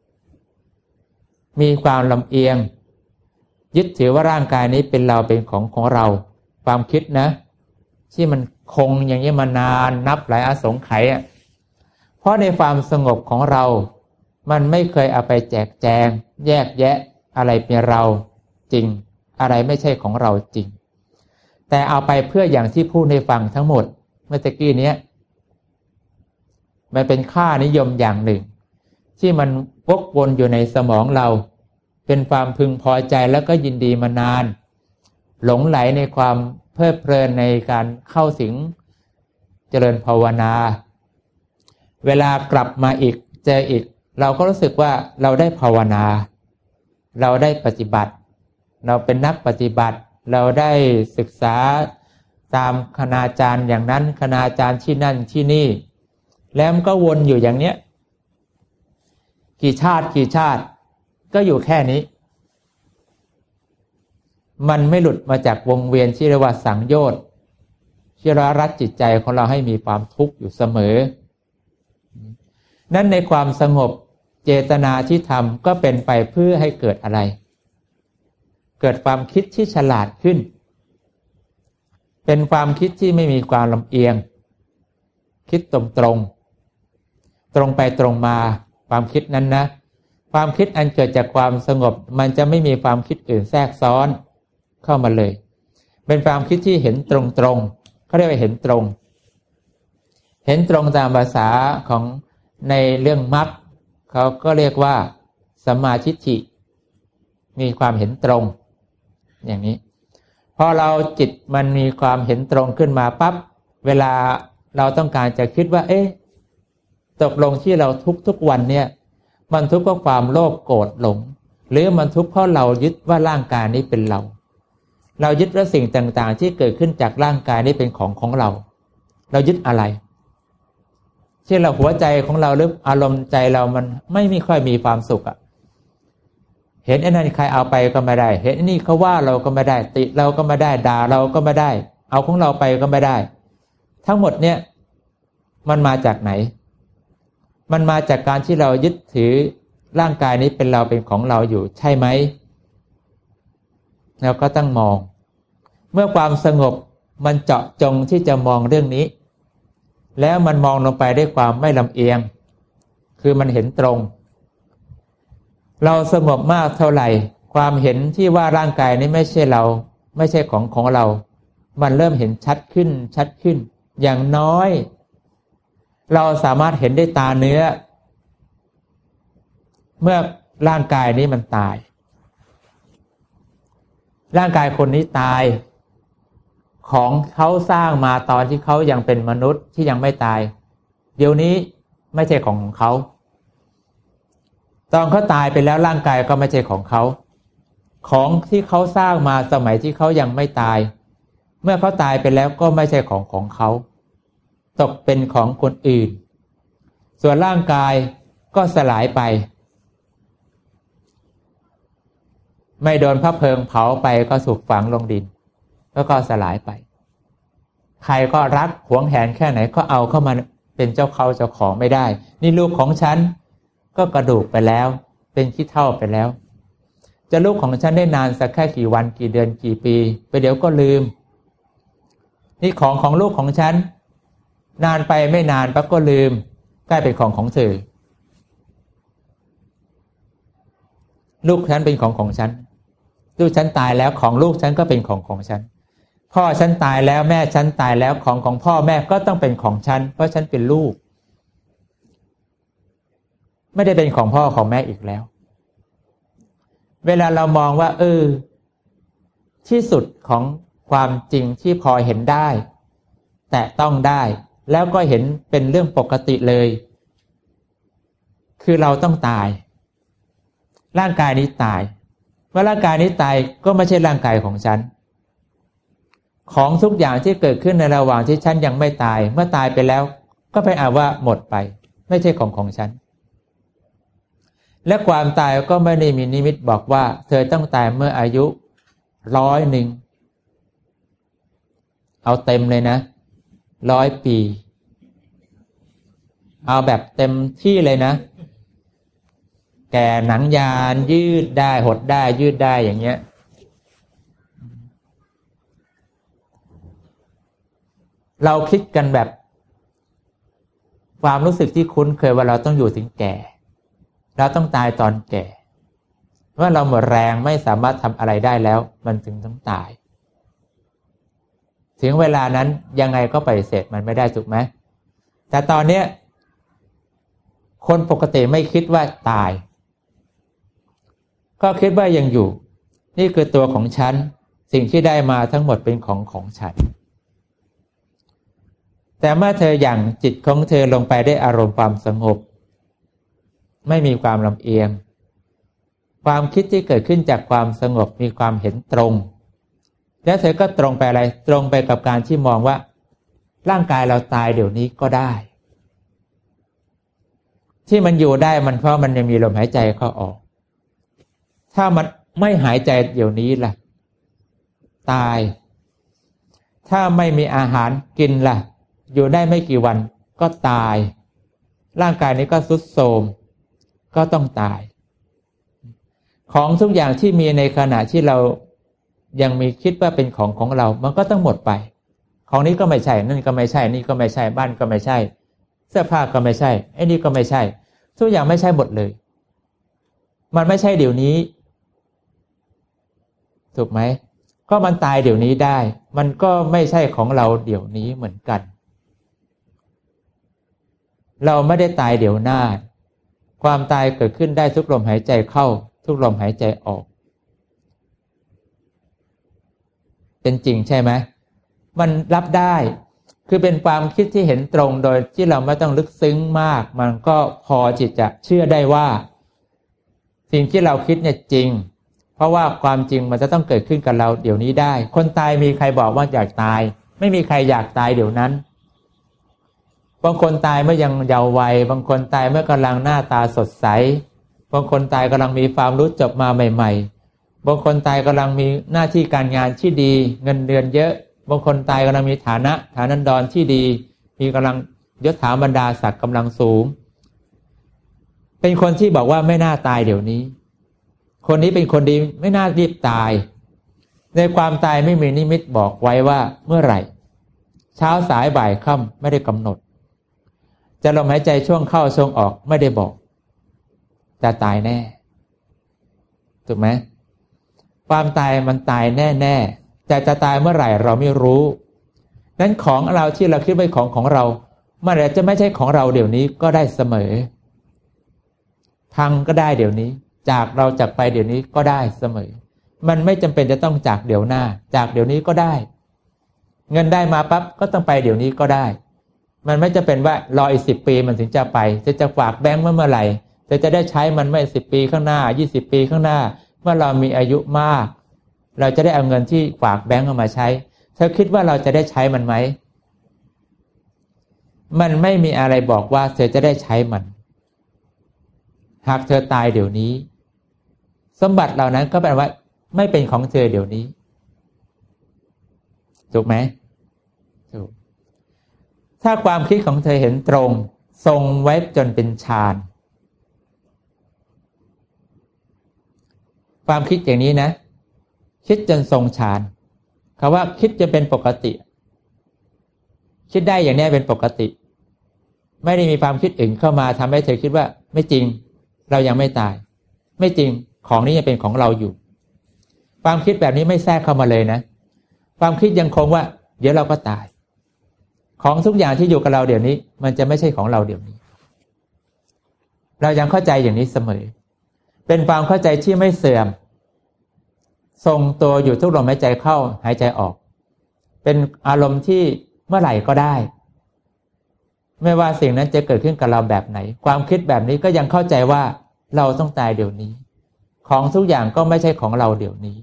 มีความลำเอียงยึดถือว่าร่างกายนี้เป็นเราเป็นของเราความคิดนะที่มันคงอย่างนี้มานานนับหลายอสงไขยเพราะในความสงบของเรามันไม่เคยเอาไปแจกแจงแยกแยะอะไรเป็นเราจริงอะไรไม่ใช่ของเราจริงแต่เอาไปเพื่ออย่างที่พูดให้ฟังทั้งหมดเมื่อกี้นี้มันเป็นค่านิยมอย่างหนึ่งที่มันวกวนอยู่ในสมองเราเป็นความพึงพอใจแล้วก็ยินดีมานานหลงไหลในความเพลิดเพลินในการเข้าถึงเจริญภาวนาเวลากลับมาอีกเจออีกเราก็รู้สึกว่าเราได้ภาวนาเราได้ปฏิบัติเราเป็นนักปฏิบัติเราได้ศึกษาตามคณาจารย์อย่างนั้นคณาจารย์ที่นั่นที่นี่แล้วมันก็วนอยู่อย่างเนี้ยกี่ชาติก็อยู่แค่นี้มันไม่หลุดมาจากวงเวียนที่เรียกว่าสังโยชน์ที่รัดจิตใจของเราให้มีความทุกข์อยู่เสมอนั้นในความสงบเจตนาที่ทำก็เป็นไปเพื่อให้เกิดอะไรเกิดความคิดที่ฉลาดขึ้นเป็นความคิดที่ไม่มีความลำเอียงคิดตรงไปตรงมาความคิดนั้นนะความคิดอันเกิดจากความสงบมันจะไม่มีความคิดอื่นแทรกซ้อนเข้ามาเลยเป็นความคิดที่เห็นตรงเขาเรียกว่าเห็นตรงตามภาษาของในเรื่องมรรคเขาก็เรียกว่าสัมมาทิฏฐิมีความเห็นตรงอย่างนี้พอเราจิตมันมีความเห็นตรงขึ้นมาปั๊บเวลาเราต้องการจะคิดว่าตกลงที่เราทุกวันเนี่ยมันทุกข์เพราะความโลภโกรธหลงหรือมันทุกข์เพราะเรายึดว่าร่างกายนี้เป็นเรายึดว่าสิ่งต่างๆที่เกิดขึ้นจากร่างกายนี้เป็นของเรายึดอะไรเช่นเราหัวใจของเราหรืออารมณ์ใจเรามันไม่ค่อยมีความสุขอ่ะเห็นไอ้นั่นใครเอาไปก็ไม่ได้เห็นไอ้นี่เขาว่าเราก็ไม่ได้ติเราก็ไม่ได้ด่าเราก็ไม่ได้เอาของเราไปก็ไม่ได้ทั้งหมดเนี่ยมันมาจากไหนมันมาจากการที่เรายึดถือร่างกายนี้เป็นเราเป็นของเราอยู่ใช่ไหมเราก็ต้องมองเมื่อความสงบมันเจาะจงที่จะมองเรื่องนี้แล้วมันมองลงไปด้วยความไม่ลำเอียงคือมันเห็นตรงเราสงบมากเท่าไหร่ความเห็นที่ว่าร่างกายนี้ไม่ใช่เราไม่ใช่ของเรามันเริ่มเห็นชัดขึ้นอย่างน้อยเราสามารถเห็นได้ตาเนื้อเมื่อร่างกายนี้มันตายร่างกายคนนี้ตายของเขาสร้างมาตอนที่เขายังเป็นมนุษย์ที่ยังไม่ตายเดี๋ยวนี้ไม่ใช่ของเขาตอนเขาตายไปแล้วร่างกายก็ไม่ใช่ของเขาของที่เขาสร้างมาสมัยที่เขายังไม่ตายเมื่อเขาตายไปแล้วก็ไม่ใช่ของเขาตกเป็นของคนอื่นส่วนร่างกายก็สลายไปไม่โดนพระเพลิงเผาไปก็ถูกฝังลงดินแล้วก็สลายไปใครก็รักหวงแหนแค่ไหนก็เอาเข้ามาเป็นเจ้าของไม่ได้นี่ลูกของฉันก็กระดูกไปแล้วเป็นขี้เถ้าไปแล้วจะลูกของฉันได้นานสักแค่กี่วันกี่เดือนกี่ปีไปเดี๋ยวก็ลืมนี่ของลูกของฉันนานไปไม่นานปั๊บก็ลืมกลายเป็นของเธอลูกฉันเป็นของฉันลูกฉันตายแล้วของลูกฉันก็เป็นของฉันพ่อฉันตายแล้วแม่ฉันตายแล้วของพ่อแม่ก็ต้องเป็นของฉันเพราะฉันเป็นลูกไม่ได้เป็นของพ่อของแม่อีกแล้วเวลาเรามองว่าที่สุดของความจริงที่พอเห็นได้แต่ต้องได้แล้วก็เห็นเป็นเรื่องปกติเลยคือเราต้องตายร่างกายนี้ตายเมื่อร่างกายนี้ตายก็ไม่ใช่ร่างกายของฉันของทุกอย่างที่เกิดขึ้นในระหว่างที่ฉันยังไม่ตายเมื่อตายไปแล้วก็ไปว่าหมดไปไม่ใช่ของฉันและความตายก็ไม่ได้มีนิมิตบอกว่าเธอต้องตายเมื่ออายุ100เอาเต็มเลยนะ100 ปีเอาแบบเต็มที่เลยนะแก่หนังยานยืดได้หดได้ยืดได้อย่างเงี้ยเราคิดกันแบบความรู้สึกที่คุ้นเคยว่าเราต้องอยู่ถึงแก่เราต้องตายตอนแก่ว่าเราหมดแรงไม่สามารถทำอะไรได้แล้วมันถึงต้องตายถึงเวลานั้นยังไงก็ปฏิเสธมันไม่ได้ถูกไหมแต่ตอนเนี้ยคนปกติไม่คิดว่าตายก็คิดว่ายังอยู่นี่คือตัวของฉันสิ่งที่ได้มาทั้งหมดเป็นของฉันแต่เมื่อเธอหยั่งจิตของเธอลงไปได้อารมณ์ความสงบไม่มีความลำเอียงความคิดที่เกิดขึ้นจากความสงบมีความเห็นตรงแล้วเธอก็ตรงไปอะไรตรงไปกับการที่มองว่าร่างกายเราตายเดี๋ยวนี้ก็ได้ที่มันอยู่ได้มันเพราะมันยังมีลมหายใจเข้าออกถ้ามันไม่หายใจเดี๋ยวนี้ล่ะตายถ้าไม่มีอาหารกินล่ะอยู่ได้ไม่กี่วันก็ตายร่างกายนี้ก็ทรุดโทรมก็ต้องตายของทุกอย่างที่มีในขณะที่เรายังมีคิดว่าเป็นของเรามันก็ต้องหมดไปของนี้ก็ไม่ใช่นั่นก็ไม่ใช่นี่ก็ไม่ใช่บ้านก็ไม่ใช่เสื้อผ้าก็ไม่ใช่ไอ้นี่ก็ไม่ใช่ทุกอย่างไม่ใช่หมดเลยมันไม่ใช่เดี๋ยวนี้ถูกไหมก็มันตายเดี๋ยวนี้ได้มันก็ไม่ใช่ของเราเดี๋ยวนี้เหมือนกันเราไม่ได้ตายเดี๋ยวหน้าความตายเกิดขึ้นได้ทุกลมหายใจเข้าทุกลมหายใจออกเป็นจริงใช่ไหมมันรับได้คือเป็นความคิดที่เห็นตรงโดยที่เราไม่ต้องลึกซึ้งมากมันก็พอจิตจะเชื่อได้ว่าสิ่งที่เราคิดเนี่ยจริงเพราะว่าความจริงมันจะต้องเกิดขึ้นกับเราเดี๋ยวนี้ได้คนตายมีใครบอกว่าอยากตายไม่มีใครอยากตายเดี๋ยวนั้นบางคนตายเมื่อยังเยาว์วัยบางคนตายเมื่อกำลังหน้าตาสดใสบางคนตายกำลังมีความรู้จบมาใหม่ๆบางคนตายกำลังมีหน้าที่การงานที่ดีเงินเดือนเยอะบางคนตายกำลังมีฐานะดรที่ดีมีกำลังยศถาบรรดาศักดิ์กำลังสูงเป็นคนที่บอกว่าไม่น่าตายเดี๋ยวนี้คนนี้เป็นคนดีไม่น่ารีบตายในความตายไม่มีนิมิตบอกไว้ว่าเมื่อไหร่เช้าสายบ่ายค่ำไม่ได้กำหนดจะลมหายใจช่วงเข้าช่วงออกไม่ได้บอกจะตายแน่ถูกไหมความตายมันตายแน่ๆแต่จะตายเมื่อไหร่เราไม่รู้นั้นของเราที่เราคิดไว้ของเรามันอาจจะไม่ใช่ของเราเดี๋ยวนี้ก็ได้เสมอพังก็ได้เดี๋ยวนี้จากเราจากไปเดี๋ยวนี้ก็ได้เสมอมันไม่จำเป็นจะต้องจากเดี๋ยวหน้าจากเดี๋ยวนี้ก็ได้เงินได้มาปั๊บก็ต้องไปเดี๋ยวนี้ก็ได้มันไม่จะเป็นว่ารออีก10 ปีมันถึงจะไปจะฝากแบงค์เมื่อไหร่จะได้ใช้มันไม่10 ปีข้างหน้า20 ปีข้างหน้าเมื่อเรามีอายุมากเราจะได้เอาเงินที่ฝากแบงค์มาใช้เธอคิดว่าเราจะได้ใช้มันไหมมันไม่มีอะไรบอกว่าเธอจะได้ใช้มันหากเธอตายเดี๋ยวนี้สมบัติเหล่านั้นก็แปลว่าไม่เป็นของเธอเดี๋ยวนี้ถูกไหมถูกถ้าความคิดของเธอเห็นตรงทรงไว้จนเป็นฌานความคิดอย่างนี้นะคิดจนทรงฌานคำว่าคิดจะเป็นปกติคิดได้อย่างนี้เป็นปกติไม่ได้มีความคิดอื่นเข้ามาทำให้เธอคิดว่าไม่จริงเรายังไม่ตายไม่จริงของนี้ยังเป็นของเราอยู่ความคิดแบบนี้ไม่แทรกเข้ามาเลยนะความคิดยังคงว่าเดี๋ยวเราก็ตายของทุกอย่างที่อยู่กับเราเดี๋ยวนี้มันจะไม่ใช่ของเราเดี๋ยวนี้เรายังเข้าใจอย่างนี้เสมอเป็นความเข้าใจที่ไม่เสื่อมทรงตัวอยู่ทุกลมหายใจเข้าหายใจออกเป็นอารมณ์ที่เมื่อไหร่ก็ได้ไม่ว่าสิ่งนั้นจะเกิดขึ้นกับเราแบบไหนความคิดแบบนี้ก็ยังเข้าใจว่าเราต้องตายเดี๋ยวนี้ของทุกอย่างก็ไม่ใช่ของเราเดี๋ยวนี้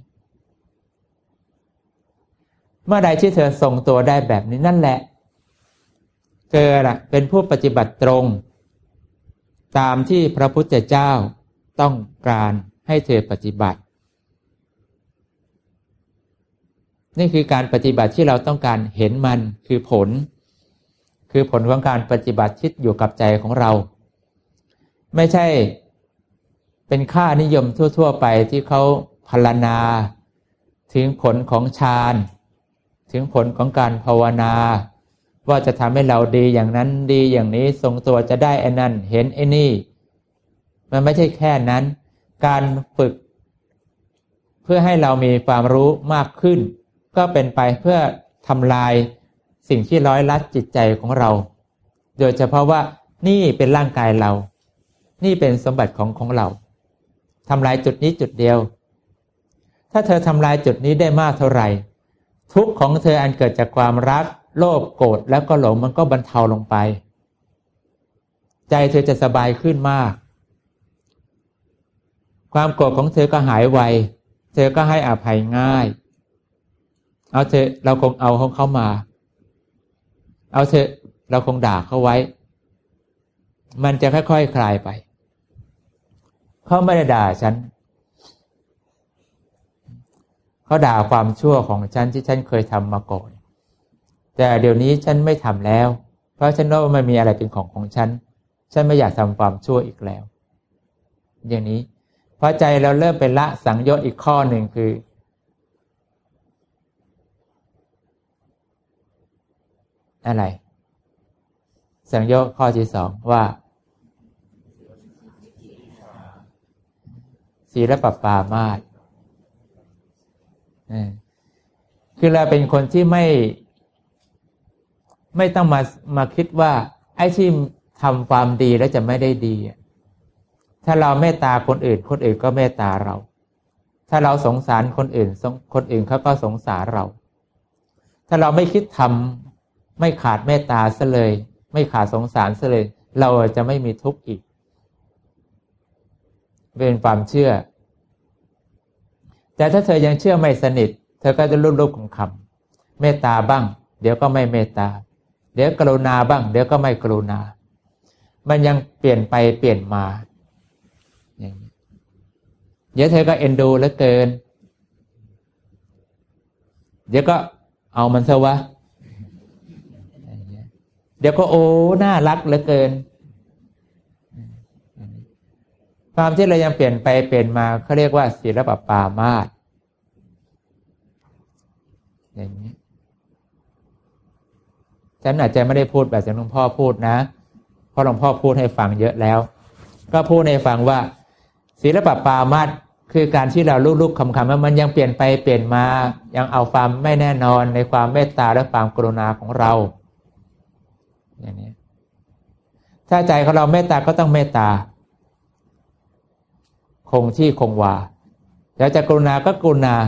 เมื่อใดที่เธอทรงตัวได้แบบนี้นั่นแหละเธอล่ะเป็นผู้ปฏิบัติตรงตามที่พระพุทธเจ้าต้องการให้เธอปฏิบัตินี่คือการปฏิบัติที่เราต้องการเห็นมันคือผลของการปฏิบัติที่อยู่กับใจของเราไม่ใช่เป็นค่านิยมทั่วๆไปที่เขาพรรณนาถึงผลของฌานถึงผลของการภาวนาว่าจะทำให้เราดีอย่างนั้นดีอย่างนี้ทรงตัวจะได้ไอ้นั่นเห็นไอ้นี่มันไม่ใช่แค่นั้นการฝึกเพื่อให้เรามีความรู้มากขึ้นก็เป็นไปเพื่อทำลายสิ่งที่ร้อยลัดจิตใจของเราโดยเฉพาะว่านี่เป็นร่างกายเรานี่เป็นสมบัติของเราทำลายจุดนี้จุดเดียวถ้าเธอทำลายจุดนี้ได้มากเท่าไหร่ทุกข์ของเธออันเกิดจากความรักโลภโกรธแล้วก็หลงมันก็บรรเทาลงไปใจเธอจะสบายขึ้นมากความโกรธของเธอก็หายไวเธอก็ให้อภัยง่ายเอาเธอเราคงเอาของเขามาเอาเธอเราคงด่าเขาไว้มันจะค่อยๆ คลายไปเขาไม่ได้ด่าฉันเขาด่าความชั่วของฉันที่ฉันเคยทำมาก่อนแต่เดี๋ยวนี้ฉันไม่ทำแล้วเพราะฉันรู้ว่ามันมีอะไรเป็นของฉันฉันไม่อยากทำความชั่วอีกแล้วอย่างนี้พอใจเราเริ่มไปละสังโยชน์อีกข้อหนึ่งคืออะไรสังโยชน์ข้อที่สองว่าศีลปปามาสคือเราเป็นคนที่ไม่ต้องมาคิดว่าไอ้ที่ทำความดีแล้วจะไม่ได้ดีถ้าเราเมตตาคนอื่นคนอื่นก็เมตตาเราถ้าเราสงสารคนอื่นคนอื่นเขาก็สงสารเราถ้าเราไม่คิดทำไม่ขาดเมตตาซะเลยไม่ขาดสงสารซะเลยเราจะไม่มีทุกข์อีกเป็นความเชื่อแต่ถ้าเธอยังเชื่อไม่สนิทเธอก็จะรูปๆคำๆเมตตาบ้างเดี๋ยวก็ไม่เมตตาเดี๋ยวกรุณาบ้างเดี๋ยวก็ไม่กรุณามันยังเปลี่ยนไปเปลี่ยนมาอย่างนี้เดี๋ยวเธอก็เอ็นดูเหลือเกินเดี๋ยวก็เอามันซะวะเดี๋ยวก็โอ้น่ารักเหลือเกินความที่เรายังเปลี่ยนไปเปลี่ยนมาเขาเรียกว่าศีลปปามาสอย่างนี้ฉันอาจจะไม่ได้พูดแบบที่หลวงพ่อพูดนะเพราะหลวงพ่อพูดให้ฟังเยอะแล้วก็พูดให้ฟังว่าศีลปปามาสคือการที่เราลูกๆคำๆว่ามันยังเปลี่ยนไปเปลี่ยนมายังเอาความไม่แน่นอนในความเมตตาและความกรุณาของเราอย่างนี้ถ้าใจของเราเมตตาก็ต้องเมตตาคงที่คงวาแล้วจะกรุณาก็กรุณา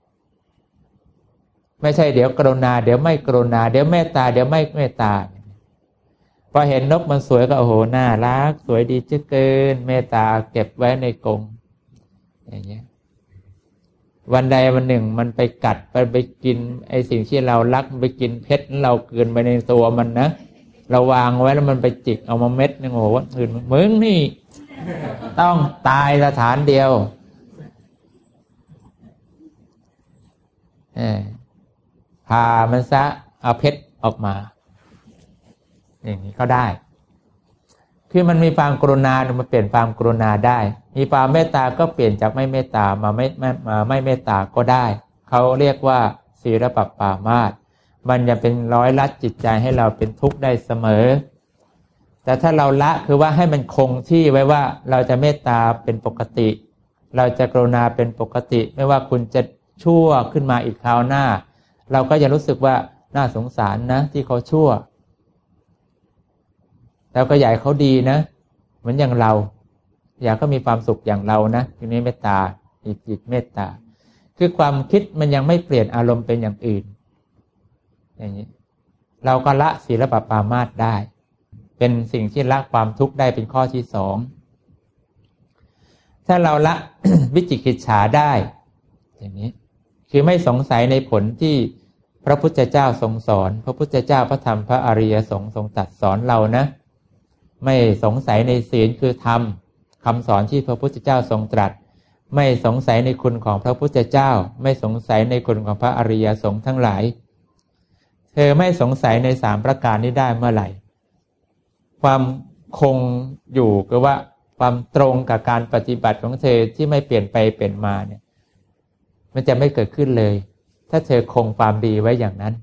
ไม่ใช่เดี๋ยวกรุณาเดี๋ยวไม่กรุณาเดี๋ยวเมตตาเดี๋ยวไม่เมตตาพอเห็นนกมันสวยก็โอ้โหน่ารักสวยดีจังเกินเมตตาเก็บไว้ในกรงอย่างเงี้ยวันใดวันหนึ่งมันไปกัดไปกินไอ้สิ่งที่เรารักไปกินเพชรเราเกินไปในตัวมันนะเราวางไว้แล้วมันไปจิกเอามาเม็ดนึงโอ้โหอื่นมึงนี่ต้องตายสถานเดียวพามันซะเอาเพชรออกมาอย่างนี้ก็ได้คือมันมีความกรุณามันเปลี่ยนความกรุณาได้มีความเมตตาก็เปลี่ยนจากไม่เมตตามาไม่เมตตาก็ได้เขาเรียกว่าศีลปปามาสมันจะเป็นร้อยลัดจิตใจให้เราเป็นทุกข์ได้เสมอแต่ถ้าเราละคือว่าให้มันคงที่ไว้ว่าเราจะเมตตาเป็นปกติเราจะกรุณาเป็นปกติไม่ว่าคุณจะชั่วขึ้นมาอีกคราวหน้าเราก็จะรู้สึกว่าน่าสงสารนะที่เขาชั่วเราก็อยากเขาดีนะเหมือนอย่างเราอยากเขามีความสุขอย่างเรานะทีนี้เมตตาจิตเมตตาคือความคิดมันยังไม่เปลี่ยนอารมณ์เป็นอย่างอื่นอย่างนี้เราก็ละศีลปปามาสได้เป็นสิ่งที่ละความทุกข์ได้เป็นข้อที่สองถ้าเราละ วิจิกิจฉาได้อย่างนี้คือไม่สงสัยในผลที่พระพุทธเจ้าทรงสอนพระพุทธเจ้าพระธรรมพระอริยสงฆ์ทรงตรัสสอนเรานะไม่สงสัยในศีลคือธรรมคำสอนที่พระพุทธเจ้าทรงตรัสไม่สงสัยในคุณของพระพุทธเจ้าไม่สงสัยในคุณของพระอริยสงฆ์ทั้งหลายเธอไม่สงสัยในสามประการนี้ได้เมื่อไหร่ความคงอยู่ก็ว่าความตรงกับการปฏิบัติของเธอที่ไม่เปลี่ยนไปเปลี่ยนมาเนี่ยมันจะไม่เกิดขึ้นเลยถ้าเธอคงความดีไว้อย่างนั้น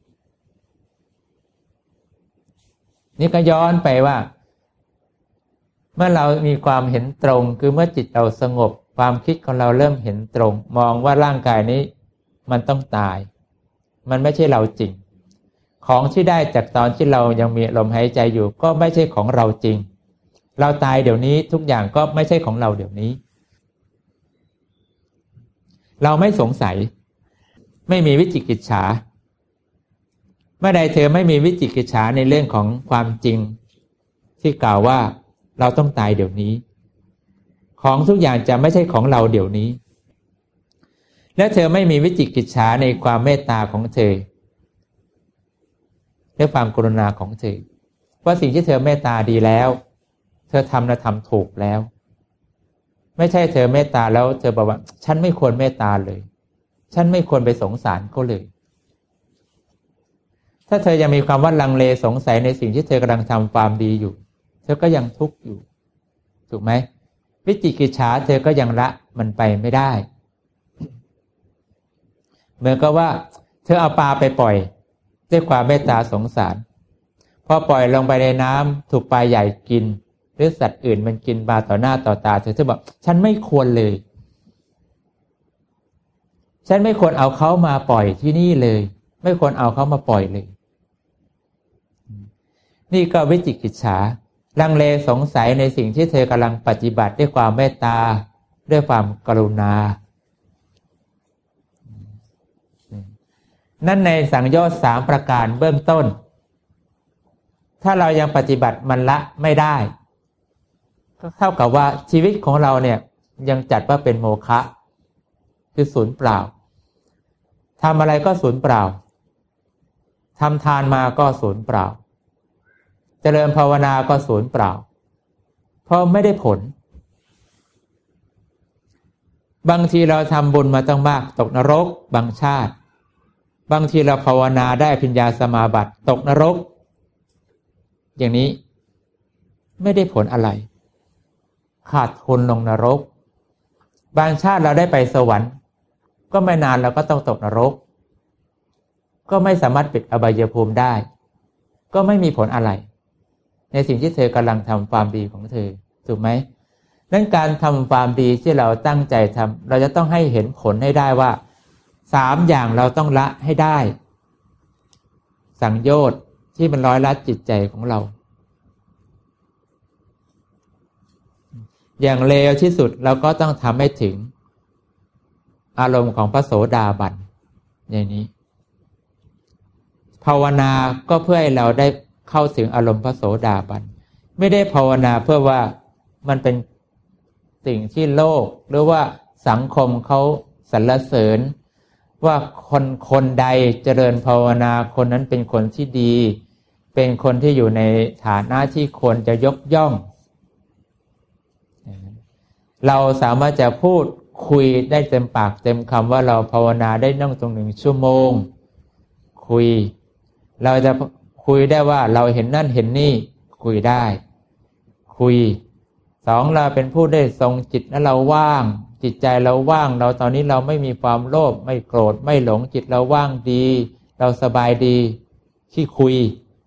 นี่ก็ย้อนไปว่าเมื่อเรามีความเห็นตรงคือเมื่อจิตเราสงบความคิดของเราเริ่มเห็นตรงมองว่าร่างกายนี้มันต้องตายมันไม่ใช่เราจริงของที่ได้จากตอนที่เรายังมีลมหายใจอยู่ก็ไม่ใช่ของเราจริงเราตายเดี๋ยวนี้ทุกอย่างก็ไม่ใช่ของเราเดี๋ยวนี้เราไม่สงสัยไม่มีวิจิกิจฉาเมื่อใดเธอไม่มีวิจิกิจฉาในเรื่องของความจริงที่กล่าวว่าเราต้องตายเดี๋ยวนี้ของทุกอย่างจะไม่ใช่ของเราเดี๋ยวนี้และเธอไม่มีวิจิกิจฉาในความเมตตาของเธอและความกรุณาของเธอว่าสิ่งที่เธอเมตตาดีแล้วเธอทำและทำถูกแล้วไม่ใช่เธอเมตตาแล้วเธอบอกว่าฉันไม่ควรเมตตาเลยฉันไม่ควรไปสงสารเขาเลยถ้าเธอยังมีความว่าลังเลสงสัยในสิ่งที่เธอกำลังทำความดีอยู่เธอก็ยังทุกข์อยู่ถูกไหมวิจิกิจฉาเธอก็ยังละมันไปไม่ได้เหมือนกับว่าเธอเอาปลาไปปล่อยด้วยความเมตตาสงสารพอปล่อยลงไปในน้ำถูกปลาใหญ่กินหรือสัตว์อื่นมันกินปลาต่อหน้าต่อตาเธอบอกฉันไม่ควรเลยฉันไม่ควรเอาเขามาปล่อยที่นี่เลยไม่ควรเอาเขามาปล่อยเลยนี่ก็วิจิกิจฉาลังเลสงสัยในสิ่งที่เธอกำลังปฏิบัติด้วยความเมตตาด้วยความกรุณานั่นในสังโยชน์3ประการเบื้องต้นถ้าเรายังปฏิบัติมันละไม่ได้ก็เท่ากับว่าชีวิตของเราเนี่ยยังจัดว่าเป็นโมฆะคือศูนย์เปล่าทำอะไรก็ศูนย์เปล่าทำทานมาก็ศูนย์เปล่าเจริญภาวนาก็ศูนย์เปล่าเพราะไม่ได้ผลบางทีเราทำบุญมาต้องมากตกนรกบางชาติบางทีเราภาวนาได้อภิญญาสมาบัติตกนรกอย่างนี้ไม่ได้ผลอะไรขาดทุนลงนรกบางชาติเราได้ไปสวรรค์ก็ไม่นานเราก็ต้องตกนรกก็ไม่สามารถปิดอบายภูมิได้ก็ไม่มีผลอะไรในสิ่งที่เธอกำลังทำความดีของเธอถูกไหมนั้นการทำความดีที่เราตั้งใจทำเราจะต้องให้เห็นผลให้ได้ว่า3อย่างเราต้องละให้ได้สังโยชน์ที่มันร้อยลัดจิตใจของเราอย่างเลวที่สุดเราก็ต้องทำให้ถึงอารมณ์ของพระโสดาบันอย่างนี้ภาวนาก็เพื่อให้เราได้เข้าถึงอารมณ์พระโสดาบันไม่ได้ภาวนาเพื่อว่ามันเป็นสิ่งที่โลกหรือว่าสังคมเขาสรรเสริญว่าคนใดเจริญภาวนาคนนั้นเป็นคนที่ดีเป็นคนที่อยู่ในฐานะที่ควรจะยกย่องเราสามารถจะพูดคุยได้เต็มปากเต็มคำว่าเราภาวนาได้นั่งตรง1 ชั่วโมงคุยเราจะคุยได้ว่าเราเห็นนั่นเห็นนี่คุยได้คุย2เราเป็นผู้ได้ทรงจิตและเราว่างจิตใจเราว่างเราตอนนี้เราไม่มีความโลภไม่โกรธไม่หลงจิตเราว่างดีเราสบายดีที่คุย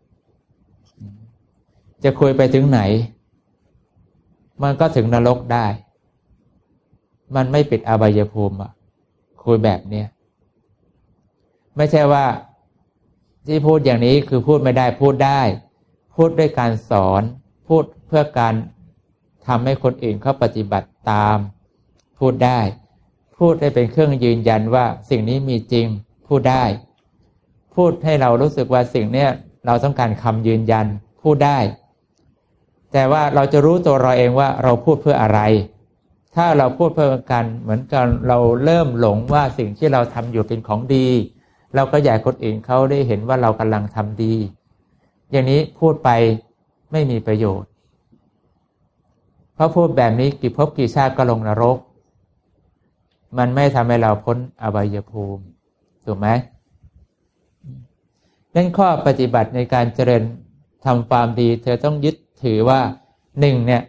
จะคุยไปถึงไหนมันก็ถึงนรกได้มันไม่ปิดอบายภูมิคุยแบบนี้ไม่ใช่ว่าที่พูดอย่างนี้คือพูดไม่ได้พูดได้พูดด้วยการสอนพูดเพื่อการทำให้คนอื่นเขาปฏิบัติตามพูดได้พูดให้เป็นเครื่องยืนยันว่าสิ่งนี้มีจริงพูดได้พูดให้เรารู้สึกว่าสิ่งนี้เราต้องการคำยืนยันพูดได้แต่ว่าเราจะรู้ตัวเราเองว่าเราพูดเพื่ออะไรถ้าเราพูดเพื่อกันเหมือนกันเราเริ่มหลงว่าสิ่งที่เราทำอยู่เป็นของดีเราก็อยากคนอื่นเขาได้เห็นว่าเรากำลังทำดีอย่างนี้พูดไปไม่มีประโยชน์เพราะพูดแบบนี้กี่ภพกี่ชาติก็ลงนรกมันไม่ทำให้เราพ้นอบายภูมิถูกไหมนั่นข้อปฏิบัติในการเจริญทำความดีเธอต้องยึดถือว่า1เนี่ย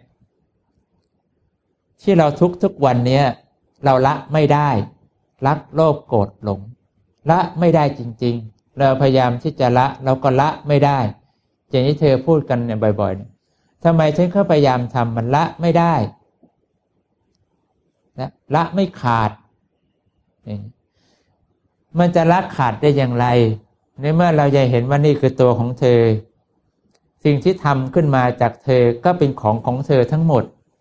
ที่เราทุกวันนี้เราละไม่ได้รักโลภโกรธหลงละไม่ได้จริงๆเราพยายามที่จะละเราก็ละไม่ได้อย่างที่เธอพูดกันเนี่ยบ่อยๆเนี่ยทำไมฉันก็พยายามทำมันละไม่ได้นะละไม่ขาดมันจะละขาดได้อย่างไรในเมื่อเราจะเห็นว่านี่คือตัวของเธอสิ่งที่ทำขึ้นมาจากเธอก็เป็นของเธอทั้งหมด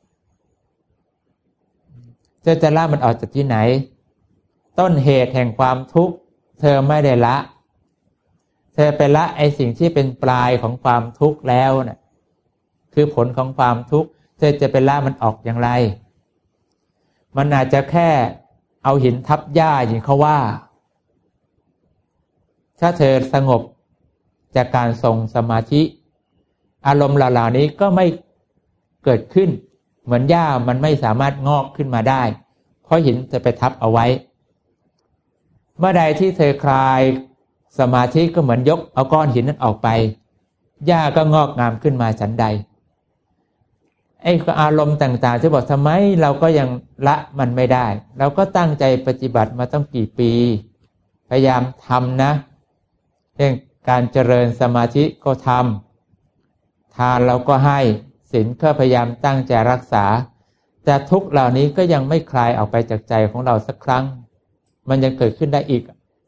เธอจะละมันออกจากที่ไหนต้นเหตุแห่งความทุกข์เธอไม่ได้ละเธอไปละไอ้สิ่งที่เป็นปลายของความทุกข์แล้วน่ะคือผลของความทุกข์เธอจะไปละมันออกอย่างไรมันอาจจะแค่เอาหินทับหญ้าอย่างเขาว่าถ้าเธอสงบจากการทรงสมาธิอารมณ์เหล่านี้ก็ไม่เกิดขึ้นเหมือนหญ้ามันไม่สามารถงอกขึ้นมาได้เพราะหินจะไปทับเอาไว้เมื่อใดที่เธอคลายสมาธิก็เหมือนยกเอาก้อนหินนั้นออกไปหญ้าก็งอกงามขึ้นมาฉันใดไอ้อารมณ์ต่างๆที่บอกทำไมเราก็ยังละมันไม่ได้เราก็ตั้งใจปฏิบัติมาต้องกี่ปีพยายามทำนะเรื่องการเจริญสมาธิก็ทำทานเราก็ให้ศีลก็พยายามตั้งใจรักษาแต่ทุกเหล่านี้ก็ยังไม่คลายออกไปจากใจของเราสักครั้งมันยังเกิดขึ้นได้อีก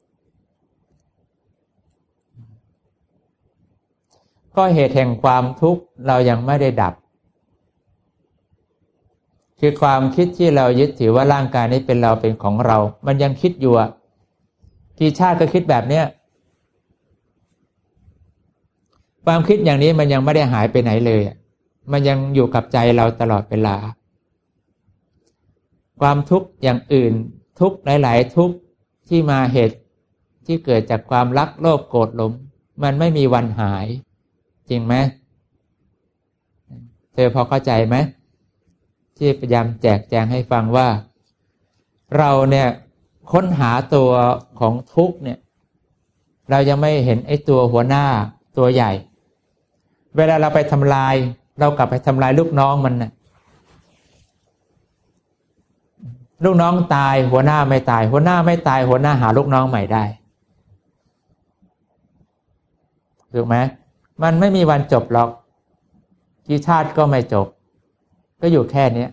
ก็เหตุแห่งความทุกข์เรายังไม่ได้ดับคือความคิดที่เรายึดถือว่าร่างกายนี้เป็นเราเป็นของเรามันยังคิดอยู่กี่ชาติก็คิดแบบเนี้ยความคิดอย่างนี้มันยังไม่ได้หายไปไหนเลยมันยังอยู่กับใจเราตลอดเวลาความทุกข์อย่างอื่นทุกข์หลายๆทุกข์ที่มาเหตุที่เกิดจากความรักโลภโกรธหลงมันไม่มีวันหายจริงไหมเธอพอเข้าใจไหมที่พยายามแจกแจงให้ฟังว่าเราเนี่ยค้นหาตัวของทุกข์เนี่ยเรายังไม่เห็นไอ้ตัวหัวหน้าตัวใหญ่เวลาเราไปทำลายเรากลับไปทำลายลูกน้องมันนะลูกน้องตายหัวหน้าไม่ตายหัวหน้าไม่ตายหัวหน้าหาลูกน้องใหม่ได้ถูกไหมมันไม่มีวันจบหรอกกี่ชาติก็ไม่จบก็อยู่แค่นี้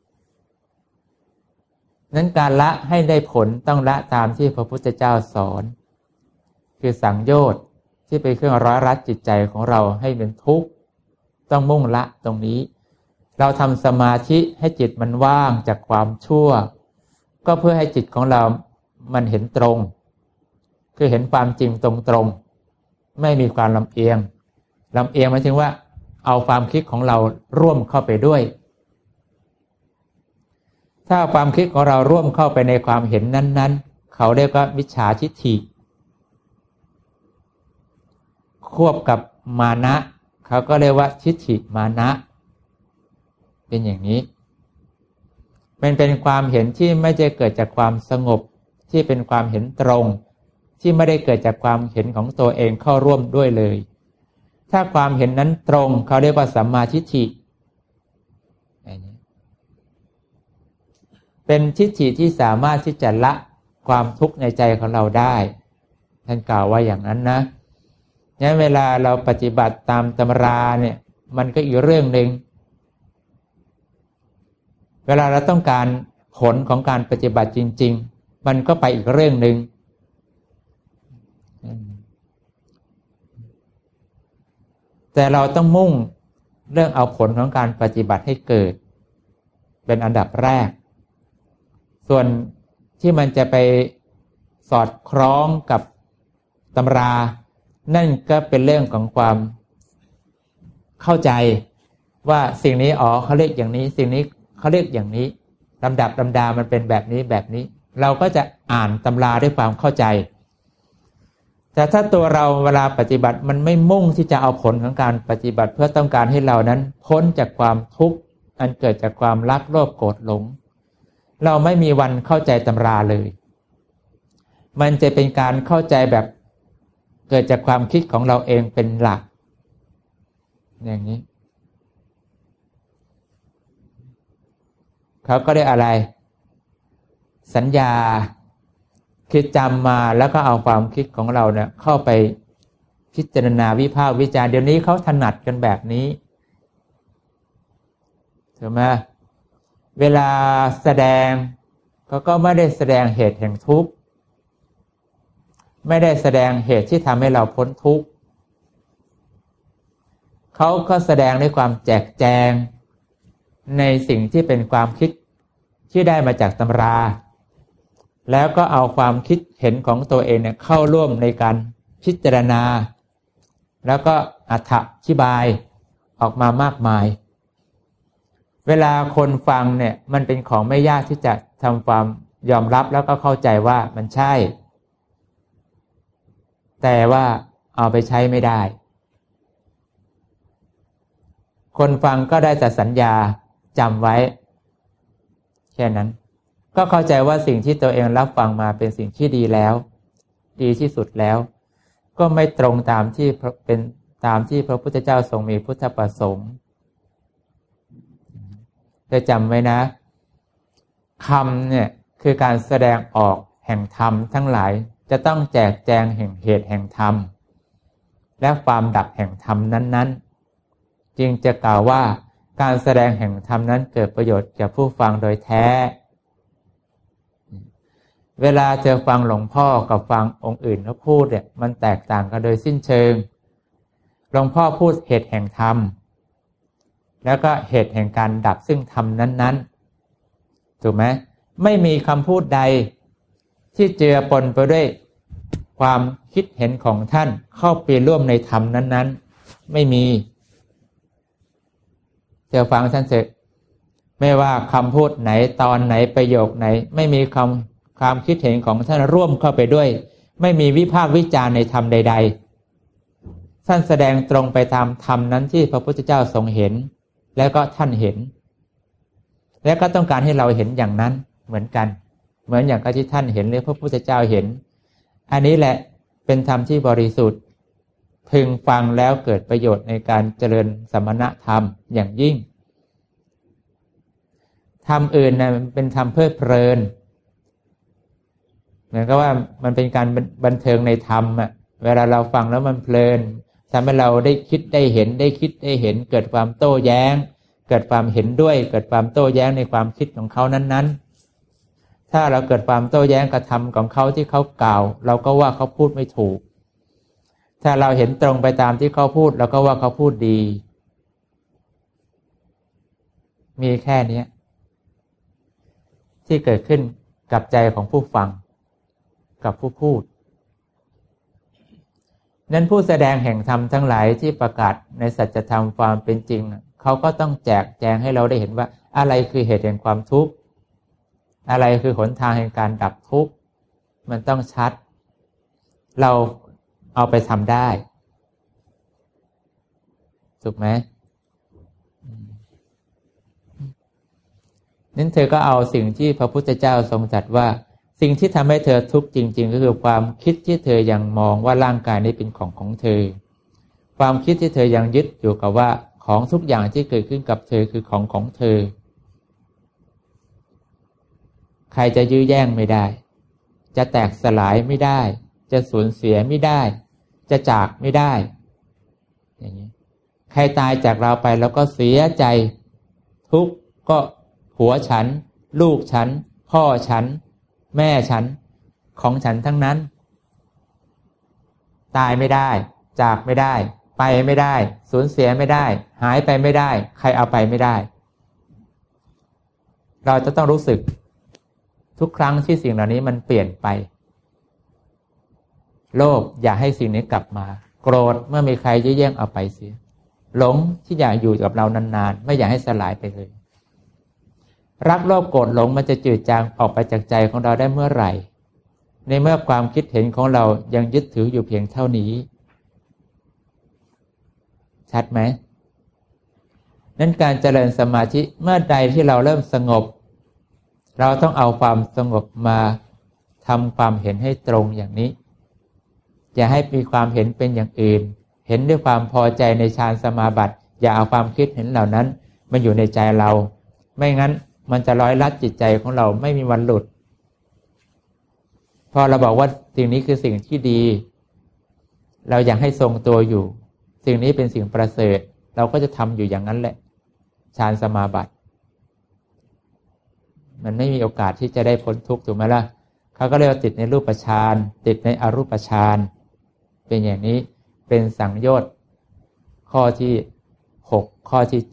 นั้นการละให้ได้ผลต้องละตามที่พระพุทธเจ้าสอนคือสังโยชน์ที่เป็นเครื่องร้อยรัดจิตใจของเราให้เป็นทุกข์ต้องมุ่งละตรงนี้เราทำสมาธิให้จิตมันว่างจากความชั่วก็เพื่อให้จิตของเรามันเห็นตรงคือเห็นความจริงตรงๆไม่มีความลำเอียงหมายถึงว่าเอาความคิดของเราร่วมเข้าไปด้วยถ้าความคิดของเราร่วมเข้าไปในความเห็นนั้นๆเขาเรียกว่ามิจฉาทิฏฐิควบกับมานะเขาก็เรียกว่าทิฏฐิมานะเป็นอย่างนี้มันเป็นความเห็นที่ไม่ได้เกิดจากความสงบที่เป็นความเห็นตรงที่ไม่ได้เกิดจากความเห็นของตัวเองเข้าร่วมด้วยเลยถ้าความเห็นนั้นตรงเขาเรียกว่าสัมมาทิฏฐิเป็นทิฏฐิที่สามารถที่จะละความทุกข์ในใจของเราได้ท่านกล่าวว่าอย่างนั้นนะงั้นเวลาเราปฏิบัติตามตำราเนี่ยมันก็อีกเรื่องหนึ่งเวลาเราต้องการผลของการปฏิบัติจริงๆมันก็ไปอีกเรื่องหนึ่งแต่เราต้องมุ่งเรื่องเอาผลของการปฏิบัติให้เกิดเป็นอันดับแรกส่วนที่มันจะไปสอดคล้องกับตำรานั่นก็เป็นเรื่องของความเข้าใจว่าสิ่งนี้เขาเรียกอย่างนี้สิ่งนี้เขาเรียกอย่างนี้ลำดับลำดามันเป็นแบบนี้แบบนี้เราก็จะอ่านตำราด้วยความเข้าใจแต่ถ้าตัวเราเวลาปฏิบัติมันไม่มุ่งที่จะเอาผลของการปฏิบัติเพื่อต้องการให้เรานั้นพ้นจากความทุกข์อันเกิดจากความรักโลภโกรธหลงเราไม่มีวันเข้าใจตำราเลยมันจะเป็นการเข้าใจแบบเกิดจากความคิดของเราเองเป็นหลักอย่างนี้เขาก็ได้อะไรสัญญาคิดจำมาแล้วก็เอาความคิดของเราเนี่ยเข้าไปพิจารณาวิพากษ์วิจารณ์เดี๋ยวนี้เขาถนัดกันแบบนี้ถูกไหมเวลาแสดงเขาก็ไม่ได้แสดงเหตุแห่งทุกข์ไม่ได้แสดงเหตุที่ทำให้เราพ้นทุกข์เขาก็แสดงด้วยความแจกแจงในสิ่งที่เป็นความคิดที่ได้มาจากตำราแล้วก็เอาความคิดเห็นของตัวเองเนี่ยเข้าร่วมในการพิจารณาแล้วก็อธิบายออกมามากมายเวลาคนฟังเนี่ยมันเป็นของไม่ยากที่จะทำความยอมรับแล้วก็เข้าใจว่ามันใช่แต่ว่าเอาไปใช้ไม่ได้คนฟังก็ได้แต่สัญญาจำไว้แค่นั้นก็เข้าใจว่าสิ่งที่ตัวเองรับฟังมาเป็นสิ่งที่ดีแล้วดีที่สุดแล้วก็ไม่ตรงตามที่เป็นตามที่พระพุทธเจ้าทรงมีพุทธประสงค์จะจำไว้นะคำเนี่ยคือการแสดงออกแห่งธรรมทั้งหลายจะต้องแจกแจงแห่งเหตุแห่งธรรมและความดับแห่งธรรมนั้นๆจึงจะกล่าวว่าการแสดงแห่งธรรมนั้นเกิดประโยชน์แก่ผู้ฟังโดยแท้เวลาเจอฟังหลวงพ่อกับฟังองค์อื่นเขาพูดเนี่ยมันแตกต่างกันโดยสิ้นเชิงหลวงพ่อพูดเหตุแห่งธรรมแล้วก็เหตุแห่งการดับซึ่งธรรมนั้นๆถูกไหมไม่มีคำพูดใดที่เจือปนไปด้วยความคิดเห็นของท่านเข้าไปร่วมในธรรมนั้นๆไม่มีเจอฟังท่านเสร็จไม่ว่าคำพูดไหนตอนไหนประโยคไหนไม่มีความคิดเห็นของท่านร่วมเข้าไปด้วยไม่มีวิพากษ์วิจารณ์ในธรรมใดๆท่านแสดงตรงไปตามธรรมนั้นที่พระพุทธเจ้าทรงเห็นแล้วก็ท่านเห็นและก็ต้องการให้เราเห็นอย่างนั้นเหมือนกันเหมือนอย่างที่ท่านเห็นหรือพระพุทธเจ้าเห็นอันนี้แหละเป็นธรรมที่บริสุทธิ์พึงฟังแล้วเกิดประโยชน์ในการเจริญสมณธรรมอย่างยิ่งธรรมอื่นนะมันเป็นธรรมเพลิดเพลินเหมือนกับว่ามันเป็นการบันเทิงในธรรมอ่ะเวลาเราฟังแล้วมันเพลินทำให้เราได้คิดได้เห็นได้คิดได้เห็นเกิดความโต้แย้งเกิดความเห็นด้วยเกิดความโต้แย้งในความคิดของเขานั้นๆถ้าเราเกิดความโต้แย้งกับธรรมของเขาที่เขากล่าวเราก็ว่าเขาพูดไม่ถูกถ้าเราเห็นตรงไปตามที่เขาพูดเราก็ว่าเขาพูดดีมีแค่นี้ที่เกิดขึ้นกับใจของผู้ฟังกับผู้พูดนั้นผู้แสดงแห่งธรรมทั้งหลายที่ประกาศในสัจธรรมความเป็นจริงเขาก็ต้องแจกแจงให้เราได้เห็นว่าอะไรคือเหตุแห่งความทุกข์อะไรคือหนทางแห่งการดับทุกข์มันต้องชัดเราเอาไปทำได้ถูกไหมนั้นเธอก็เอาสิ่งที่พระพุทธเจ้าทรงตรัสว่าสิ่งที่ทำให้เธอทุกข์จริงๆก็คือความคิดที่เธอยังมองว่าร่างกายนี้เป็นของเธอความคิดที่เธอยังยึดอยู่กับว่าของทุกอย่างที่เกิดขึ้นกับเธอคือของเธอใครจะยื้อแย่งไม่ได้จะแตกสลายไม่ได้จะสูญเสียไม่ได้จะจากไม่ได้อย่างนี้ใครตายจากเราไปแล้วก็เสียใจทุกข์ก็ผัวฉันลูกฉันพ่อฉันแม่ฉันของฉันทั้งนั้นตายไม่ได้จากไม่ได้ไปไม่ได้สูญเสียไม่ได้หายไปไม่ได้ใครเอาไปไม่ได้เราจะต้องรู้สึกทุกครั้งที่สิ่งเหล่านี้มันเปลี่ยนไปโลภอย่าให้สิ่งนี้กลับมาโกรธเมื่อมีใครยื้อแย่งเอาไปเสียหลงที่อยากอยู่กับเรานานๆไม่อยากให้สลายไปเลยรักโลภโกรธหลงมันจะจืดจางออกไปจากใจของเราได้เมื่อไหร่ในเมื่อความคิดเห็นของเรายังยึดถืออยู่เพียงเท่านี้ชัดไหมนั้นการเจริญสมาธิเมื่อใดที่เราเริ่มสงบเราต้องเอาความสงบมาทำความเห็นให้ตรงอย่างนี้อย่าให้มีความเห็นเป็นอย่างอื่นเห็นด้วยความพอใจในฌานสมาบัติอย่าเอาความคิดเห็นเหล่านั้นมาอยู่ในใจเราไม่งั้นมันจะร้อยลัดจิตใจของเราไม่มีวันหลุดพอเราบอกว่าสิ่งนี้คือสิ่งที่ดีเราอยากให้ทรงตัวอยู่สิ่งนี้เป็นสิ่งประเสริฐเราก็จะทำอยู่อย่างนั้นแหละฌานสมาบัติมันไม่มีโอกาสที่จะได้พ้นทุกข์ถูกไหมล่ะเขาก็เรียกว่าติดในรูปฌานติดในอรูปฌานเป็นอย่างนี้เป็นสังโยชน์ข้อที่6ข้อที่7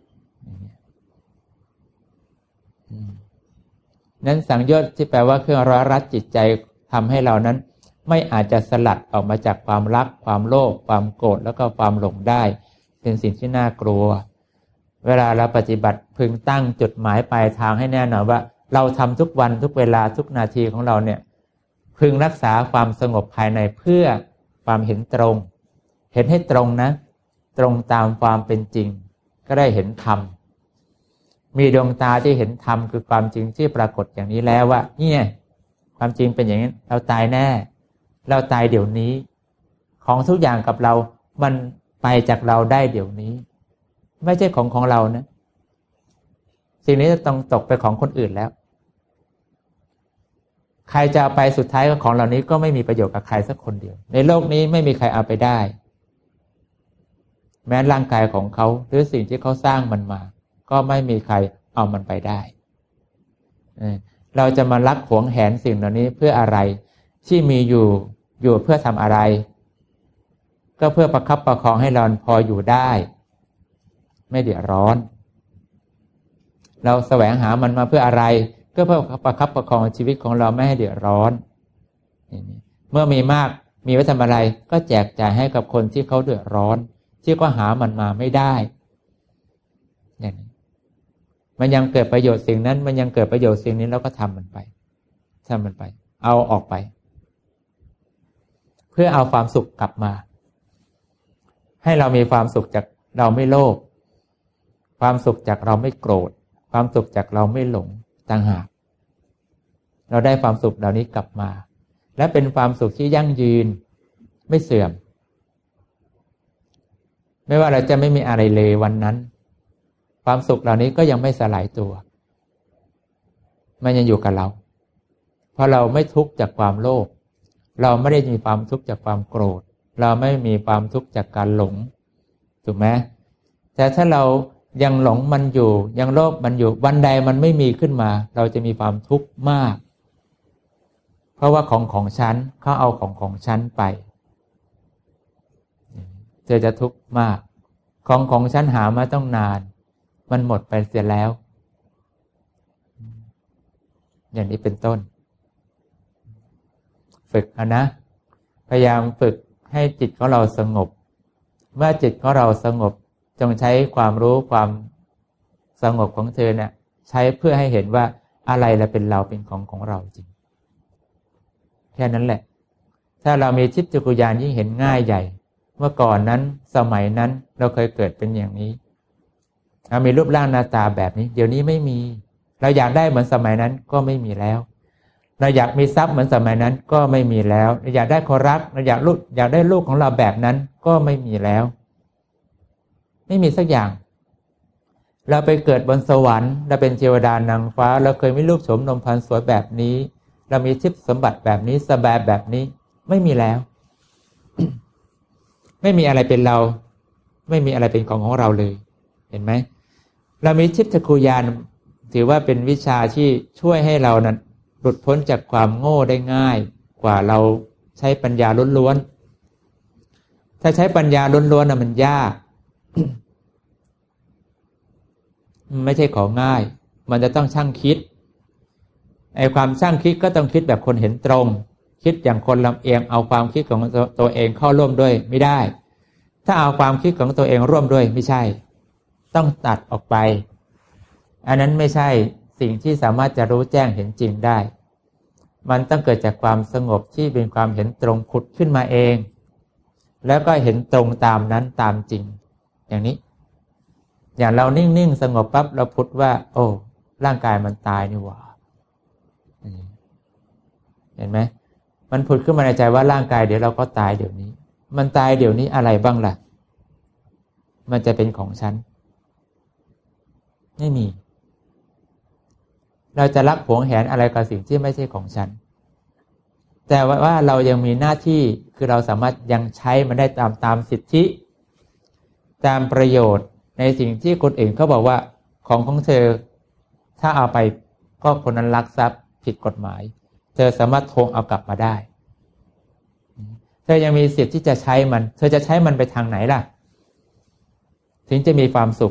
นั้นสังโยชน์ที่แปลว่าเครื่องร้อยรัดจิตใจทำให้เรานั้นไม่อาจจะสลัดออกมาจากความรักความโลภความโกรธแล้วก็ความหลงได้เป็นสิ่งที่น่ากลัวเวลาเราปฏิบัติพึงตั้งจุดหมายปลายทางให้แน่นอนว่าเราทำทุกวันทุกเวลาทุกนาทีของเราเนี่ยพึงรักษาความสงบภายในเพื่อความเห็นตรงเห็นให้ตรงนะตรงตามความเป็นจริงก็ได้เห็นธรรมมีดวงตาที่เห็นธรรมคือความจริงที่ปรากฏอย่างนี้แล้วว่าเนี่ยความจริงเป็นอย่างนี้เราตายแน่เราตายเดี๋ยวนี้ของทุกอย่างกับเรามันไปจากเราได้เดี๋ยวนี้ไม่ใช่ของเรานะสิ่งนี้จะต้องตกไปของคนอื่นแล้วใครจะเอาไปสุดท้ายก็ของเหล่านี้ก็ไม่มีประโยชน์กับใครสักคนเดียวในโลกนี้ไม่มีใครเอาไปได้แม้ร่างกายของเขาหรือสิ่งที่เขาสร้างมันมาก็ไม่มีใครเอามันไปได้เราจะมารักหวงแหนสิ่งเหล่านี้เพื่ออะไรที่มีอยู่เพื่อทำอะไรก็เพื่อประคับประคองให้เราพออยู่ได้ไม่เดือดร้อนเราแสวงหามันมาเพื่ออะไรก็เพื่อประคับประคองชีวิตของเราไม่ให้เดือดร้อนเมื่อมีมากมีไว้ทำอะไรก็แจกจ่ายให้กับคนที่เขาเดือดร้อนที่ก็หามันมาไม่ได้อย่างนี้มันยังเกิดประโยชน์สิ่งนั้นมันยังเกิดประโยชน์สิ่งนี้แล้วก็ทำมันไปเอาออกไปเพื่อเอาความสุขกลับมาให้เรามีความสุขจากเราไม่โลภความสุขจากเราไม่โกรธความสุขจากเราไม่หลงต่างหากเราได้ความสุขเหล่านี้กลับมาและเป็นความสุขที่ยั่งยืนไม่เสื่อมไม่ว่าเราจะไม่มีอะไรเลยวันนั้นความสุขเหล่านี้ก็ยังไม่สลายตัวมันยังอยู่กับเราเพราะเราไม่ทุกข์จากความโลภเราไม่ได้มีความทุกข์จากความโกรธเราไม่มีความทุกข์จากการหลงถูกไหมแต่ถ้าเรายังหลงมันอยู่ยังโลภมันอยู่วันใดมันไม่มีขึ้นมาเราจะมีความทุกข์มากเพราะว่าของฉันเขาเอาของฉันไปจะทุกข์มากของฉันหามาต้องนานมันหมดไปเสียแล้วอย่างนี้เป็นต้นฝึกนะพยายามฝึกให้จิตของเราสงบเมื่อจิตของเราสงบจงใช้ความรู้ความสงบของเธอเนี่ยใช้เพื่อให้เห็นว่าอะไรละเป็นเราเป็นของเราจริงแค่นั้นแหละถ้าเรามีทิพย์จักรยานยิ่งเห็นง่ายใหญ่เมื่อก่อนนั้นสมัยนั้นเราเคยเกิดเป็นอย่างนี้เรามีรูปร่างหน้าตาแบบนี้เดี๋ยวนี้ไม่มีเราอยากได้เหมือนสมัยนั้นก็ไม่มีแล้วเราอยากมีทรัพย์เหมือนสมัยนั้นก็ไม่มีแล้วเราอยากได้คนรักเราอยากได้ลูกของเราแบบนั้นก็ไม่มีแล้วไม่มีสักอย่างเราไปเกิดบนสวรรค์เราเป็นเทวดานางฟ้าเราเคยมีรูปโฉมนมพรรณสวยแบบนี้เรามีทิพย์สมบัติแบบนี้สบายแบบนี้ไม่มีแล้ว ไม่มีอะไรเป็นเราไม่มีอะไรเป็นของเราเลยเห็นไหมเรามีทิพย์จักรยานถือว่าเป็นวิชาที่ช่วยให้เรานั้นหลุดพ้นจากความโง่ได้ง่ายกว่าเราใช้ปัญญาล้วนๆถ้าใช้ปัญญาล้วนๆมันยาก ไม่ใช่ของง่ายมันจะต้องชั่งคิดไอ้ความชั่งคิดก็ต้องคิดแบบคนเห็นตรงคิดอย่างคนลำเอียงเอาความคิดของตัวเองเข้าร่วมด้วยไม่ได้ถ้าเอาความคิดของตัวเองร่วมด้วยไม่ใช่ต้องตัดออกไปอันนั้นไม่ใช่สิ่งที่สามารถจะรู้แจ้งเห็นจริงได้มันต้องเกิดจากความสงบที่เป็นความเห็นตรงผุดขึ้นมาเองแล้วก็เห็นตรงตามนั้นตามจริงอย่างนี้อย่างเรานิ่งๆสงบปั๊บเราพุทธว่าโอ้ร่างกายมันตายนี่หว่าเห็นไหมมันผุดขึ้นมาในใจว่าร่างกายเดี๋ยวเราก็ตายเดี๋ยวนี้มันตายเดี๋ยวนี้อะไรบ้างล่ะมันจะเป็นของฉันไม่มีเราจะรักหวงแหนอะไรกับสิ่งที่ไม่ใช่ของฉันแต่ว่าเรายังมีหน้าที่คือเราสามารถยังใช้มันได้ตามสิทธิตามประโยชน์ในสิ่งที่คนอื่นเขาบอกว่าของเธอถ้าเอาไปก็คนนั้นลักทรัพย์ผิดกฎหมายเธอสามารถทวงเอากลับมาได้เธอยังมีสิทธิ์ที่จะใช้มันเธอจะใช้มันไปทางไหนล่ะถึงจะมีความสุข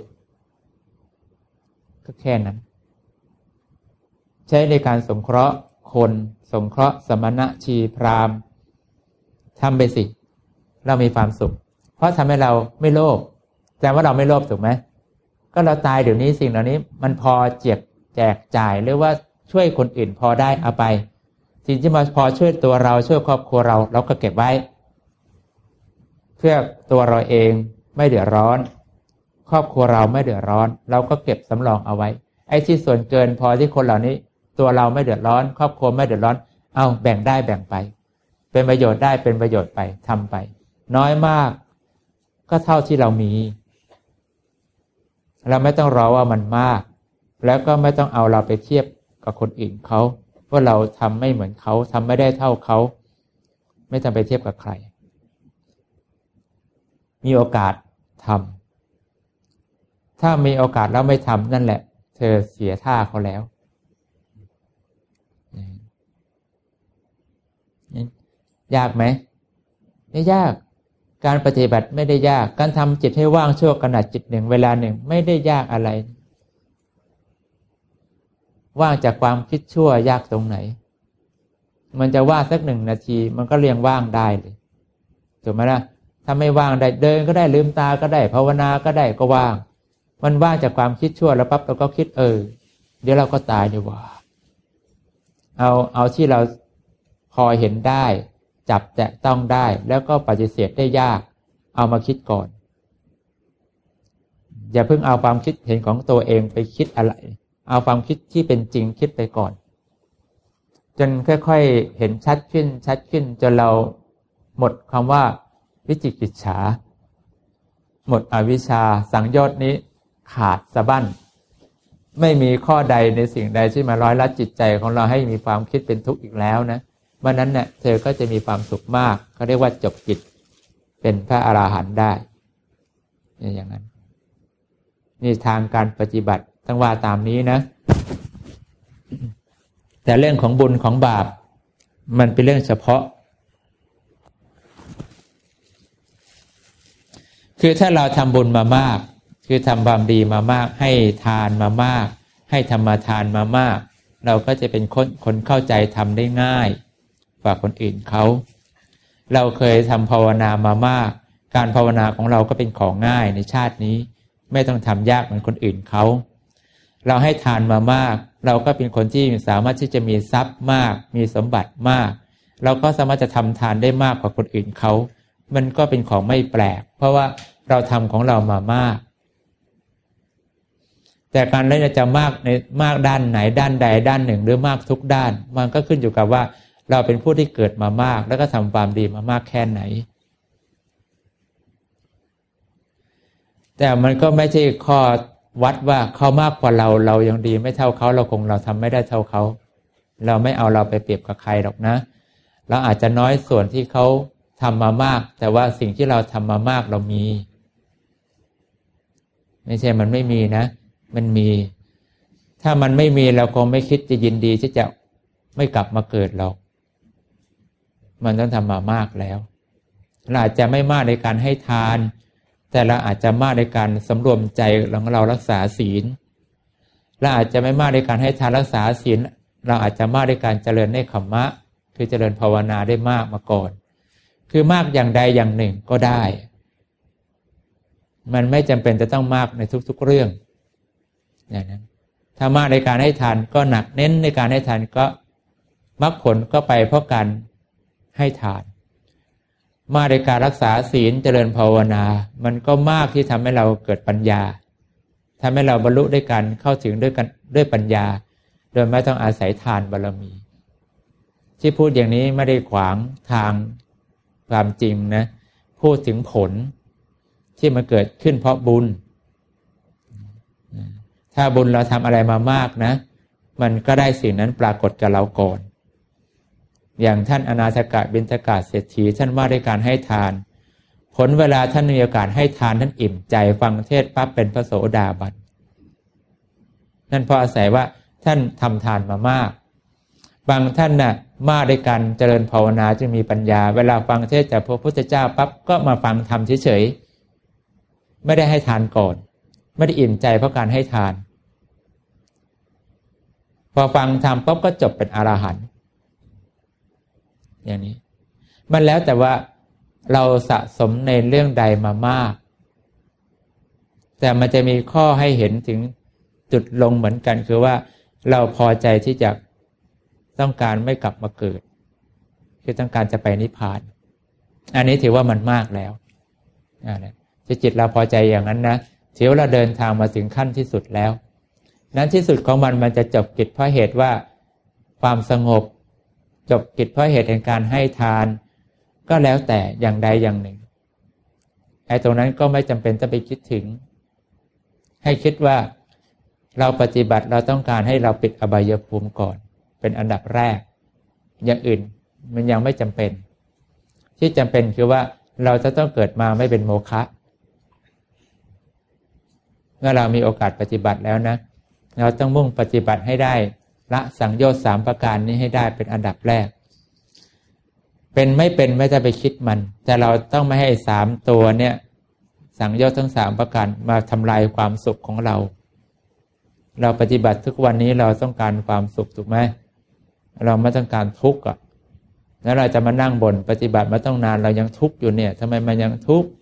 ก็แค่นั้นใช้ในการสงเคราะห์คนสงเคราะห์สมณะชีพราหมณ์ทำไปสิเรามีความสุขเพราะทำให้เราไม่โลภแต่ว่าเราไม่โลภถูกไหมก็เราตายเดี๋ยวนี้สิ่งเหล่านี้มันพอแจกจ่ายหรือว่าช่วยคนอื่นพอได้เอาไปสิ่งที่มาพอช่วยตัวเราช่วยครอบครัวเราก็เก็บไว้เพื่อตัวเราเองไม่เดือดร้อนครอบครัวเราไม่เดือดร้อนเราก็เก็บสำรองเอาไว้ไอ้ที่ส่วนเกินพอที่คนเหล่านี้ตัวเราไม่เดือดร้อนครอบครัวไม่เดือดร้อนเอาแบ่งได้แบ่งไปเป็นประโยชน์ได้เป็นประโยชน์ไปทำไปน้อยมากก็เท่าที่เรามีเราไม่ต้องรอว่ามันมากแล้วก็ไม่ต้องเอาเราไปเทียบกับคนอื่นเขาว่าเราทำไม่เหมือนเขาทำไม่ได้เท่าเขาไม่ต้องไปเทียบกับใครมีโอกาสทำถ้ามีโอกาสแล้วไม่ทำนั่นแหละเธอเสียท่าเขาแล้วยากไหมไม่ยากการปฏิบัติไม่ได้ยากการทำจิตให้ว่างชั่วขณะจิตหนึ่งเวลาหนึ่งไม่ได้ยากอะไรว่างจากความคิดชั่วยากตรงไหนมันจะว่างสัก1 นาทีมันก็เรียงว่างได้เลยถูกไหมล่ะถ้าไม่ว่างได้เดินก็ได้ลืมตาก็ได้ภาวนาก็ได้ก็ว่างมันว่างจากความคิดชั่วแล้วปั๊บเราก็คิดเดี๋ยวเราก็ตายดีกว่าเอาที่เราพอเห็นได้จับแตะต้องได้แล้วก็ปฏิเสธได้ยากเอามาคิดก่อนอย่าเพิ่งเอาความคิดเห็นของตัวเองไปคิดอะไรเอาความคิดที่เป็นจริงคิดไปก่อนจนค่อยๆเห็นชัดขึ้นจนเราหมดคำว่าวิจิกิจฉาหมดอวิชชาสังโยชน์นี้ขาดสะบั้นไม่มีข้อใดในสิ่งใดที่มาร้อยลัดจิตใจของเราให้มีความคิดเป็นทุกข์อีกแล้วนะวันนั้นเนี่ยเธอก็จะมีความสุขมากเขาเรียกว่าจบกิจเป็นพระอรหันต์ได้อย่างนั้นนี่ทางการปฏิบัติต้องว่าตามนี้นะแต่เรื่องของบุญของบาปมันเป็นเรื่องเฉพาะคือถ้าเราทำบุญมามากคือทำความดีมามากให้ทานมามากให้ธรรมทานมามากเราก็จะเป็นคนเข้าใจทำได้ง่ายกว่าคนอื่นเขาเราเคยทำภาวนามามากการภาวนาของเราก็เป็นของง่ายในชาตินี้ไม่ต้องทำยากเหมือนคนอื่นเขาเราให้ทานมามากเราก็เป็นคนที่สามารถที่จะมีทรัพย์มากมีสมบัติมากเราก็สามารถจะทำทานได้มากกว่าคนอื่นเขามันก็เป็นของไม่แปลกเพราะว่าเราทำของเรามามากแต่การเล่นจะมากในมากด้านไหนด้านใดด้านหนึ่งหรือมากทุกด้านมันก็ขึ้นอยู่กับว่าเราเป็นผู้ที่เกิดมามากแล้วก็ทำความดีมามากแค่ไหนแต่มันก็ไม่ใช่ข้อวัดว่าเขามากกว่าเรายังดีไม่เท่าเขาเราทำไม่ได้เท่าเขาเราไม่เอาเราไปเปรียบกับใครหรอกนะเราอาจจะน้อยส่วนที่เขาทำมามากแต่ว่าสิ่งที่เราทำมามากเรามีไม่ใช่มันไม่มีนะมันมีถ้ามันไม่มีเราคงไม่คิดจะยินดีที่จะไม่กลับมาเกิดหรอกมันต้องทำมามากแล้วเราอาจจะไม่มากในการให้ทานแต่เราอาจจะมากในการสำรวมใจของเรารักษาศีลเราอาจจะไม่มากในการให้ทานรักษาศีลเราอาจจะมากในการเจริญเนคขมมะคือเจริญภาวนาได้มากมาก่อนคือมากอย่างใดอย่างหนึ่งก็ได้มันไม่จำเป็นจะต้องมากในทุกๆเรื่องอย่างนั้นถ้ามากในการให้ทานก็หนักเน้นในการให้ทานก็มรรคผลก็ไปเพราะการให้ทานมากในการรักษาศีลเจริญภาวนามันก็มากที่ทำให้เราเกิดปัญญาทำให้เราบรรลุด้วยกันเข้าถึงด้วยปัญญาโดยไม่ต้องอาศัยทานบารมีที่พูดอย่างนี้ไม่ได้ขวางทางความจริงนะพูดถึงผลที่มันเกิดขึ้นเพราะบุญถ้าบุญเราทำอะไรมามากนะมันก็ได้สิ่งนั้นปรากฏกับเราก่อนอย่างท่านอนาถกะบิณฑกะเศรษฐีท่านว่าด้วยการให้ทานผลเวลาท่านมีโอกาสให้ทานท่านอิ่มใจฟังเทศน์ปั๊บเป็นพระโสดาบันนั่นเพราะอาศัยว่าท่านทำทานมามากบางท่านน่ะมาด้วยการเจริญภาวนาจึงมีปัญญาเวลาฟังเทศน์จากพระพุทธเจ้าปั๊บก็มาฟังธรรมเฉยๆไม่ได้ให้ทานก่อนไม่ได้อิ่มใจเพราะการให้ทานพอฟังธรรมปั๊บก็จบเป็นอรหันต์อย่างนี้มันแล้วแต่ว่าเราสะสมในเรื่องใดมามากแต่มันจะมีข้อให้เห็นถึงจุดลงเหมือนกันคือว่าเราพอใจที่จะต้องการไม่กลับมาเกิดคือต้องการจะไปนิพพานอันนี้ถือว่ามันมากแล้วจิตเราพอใจอย่างนั้นนะถือว่าเราเดินทางมาถึงขั้นที่สุดแล้วนั้นที่สุดของมันจะจบกิจเพราะเหตุว่าความสงบจบกิจเพราะเหตุแห่งการให้ทานก็แล้วแต่อย่างใดอย่างหนึ่งไอ้ตรงนั้นก็ไม่จำเป็นจะไปคิดถึงให้คิดว่าเราปฏิบัติเราต้องการให้เราปิดอบายภูมิก่อนเป็นอันดับแรกอย่างอื่นมันยังไม่จำเป็นที่จำเป็นคือว่าเราจะต้องเกิดมาไม่เป็นโมฆะเมื่อเรามีโอกาสปฏิบัติแล้วนะเราต้องมุ่งปฏิบัติให้ได้ละสังโยชน์3ประการนี้ให้ได้เป็นอันดับแรกเป็นไม่เป็นไม่จะไปคิดมันแต่เราต้องไม่ให้3ตัวเนี่ยสังโยชน์ทั้ง3ประการมาทำลายความสุขของเราปฏิบัติทุกวันนี้เราต้องการความสุขถูกไหมเราไม่ต้องการทุกข์อ่ะแล้วเราจะมานั่งบ่นปฏิบัติมาต้องนานเรายังทุกข์อยู่เนี่ยทำไมมันยังทุกข์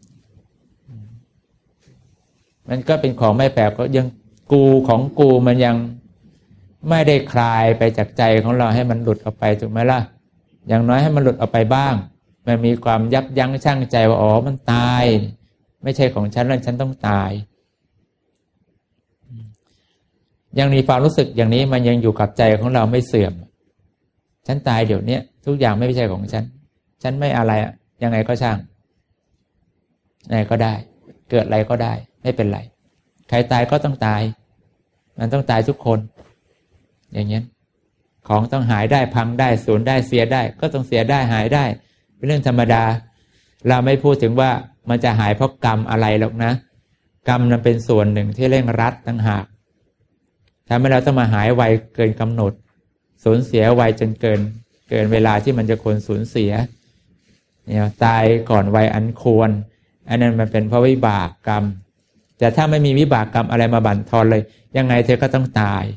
มันก็เป็นของไม่แปลกก็ยังกูของกูมันยังไม่ได้คลายไปจากใจของเราให้มันหลุดออกไปถูกไหมล่ะอย่างน้อยให้มันหลุดออกไปบ้างมันมีความยับยั้งชั่งใจว่าอ๋อมันตายไม่ใช่ของฉันแล้วฉันต้องตายยังมีความรู้สึกอย่างนี้มันยังอยู่กับใจของเราไม่เสื่อมฉันตายเดี๋ยวนี้ทุกอย่างไม่ใช่ของฉันไม่อะไรยังไงก็ช่างยังไงก็ได้เกิดอะไรก็ได้ไม่เป็นไรใครตายก็ต้องตายมันต้องตายทุกคนอย่างนี้ของต้องหายได้พังได้สูญได้เสียได้ก็ต้องเสียได้หายได้เป็นเรื่องธรรมดาเราไม่พูดถึงว่ามันจะหายเพราะกรรมอะไรหรอกนะกรรมนั้นเป็นส่วนหนึ่งที่เร่งรัดต่างหากทำให้เราต้องมาหายไวเกินกำหนดสูญเสียไวจนเกินเวลาที่มันจะควรสูญเสียเนี่ยตายก่อนวัยอันควรอันนั้นมันเป็นเพราะวิบากกรรมแต่ถ้าไม่มีวิบากกรรมอะไรมาบั่นทอนเลยยังไงเธอก็ต้องตาย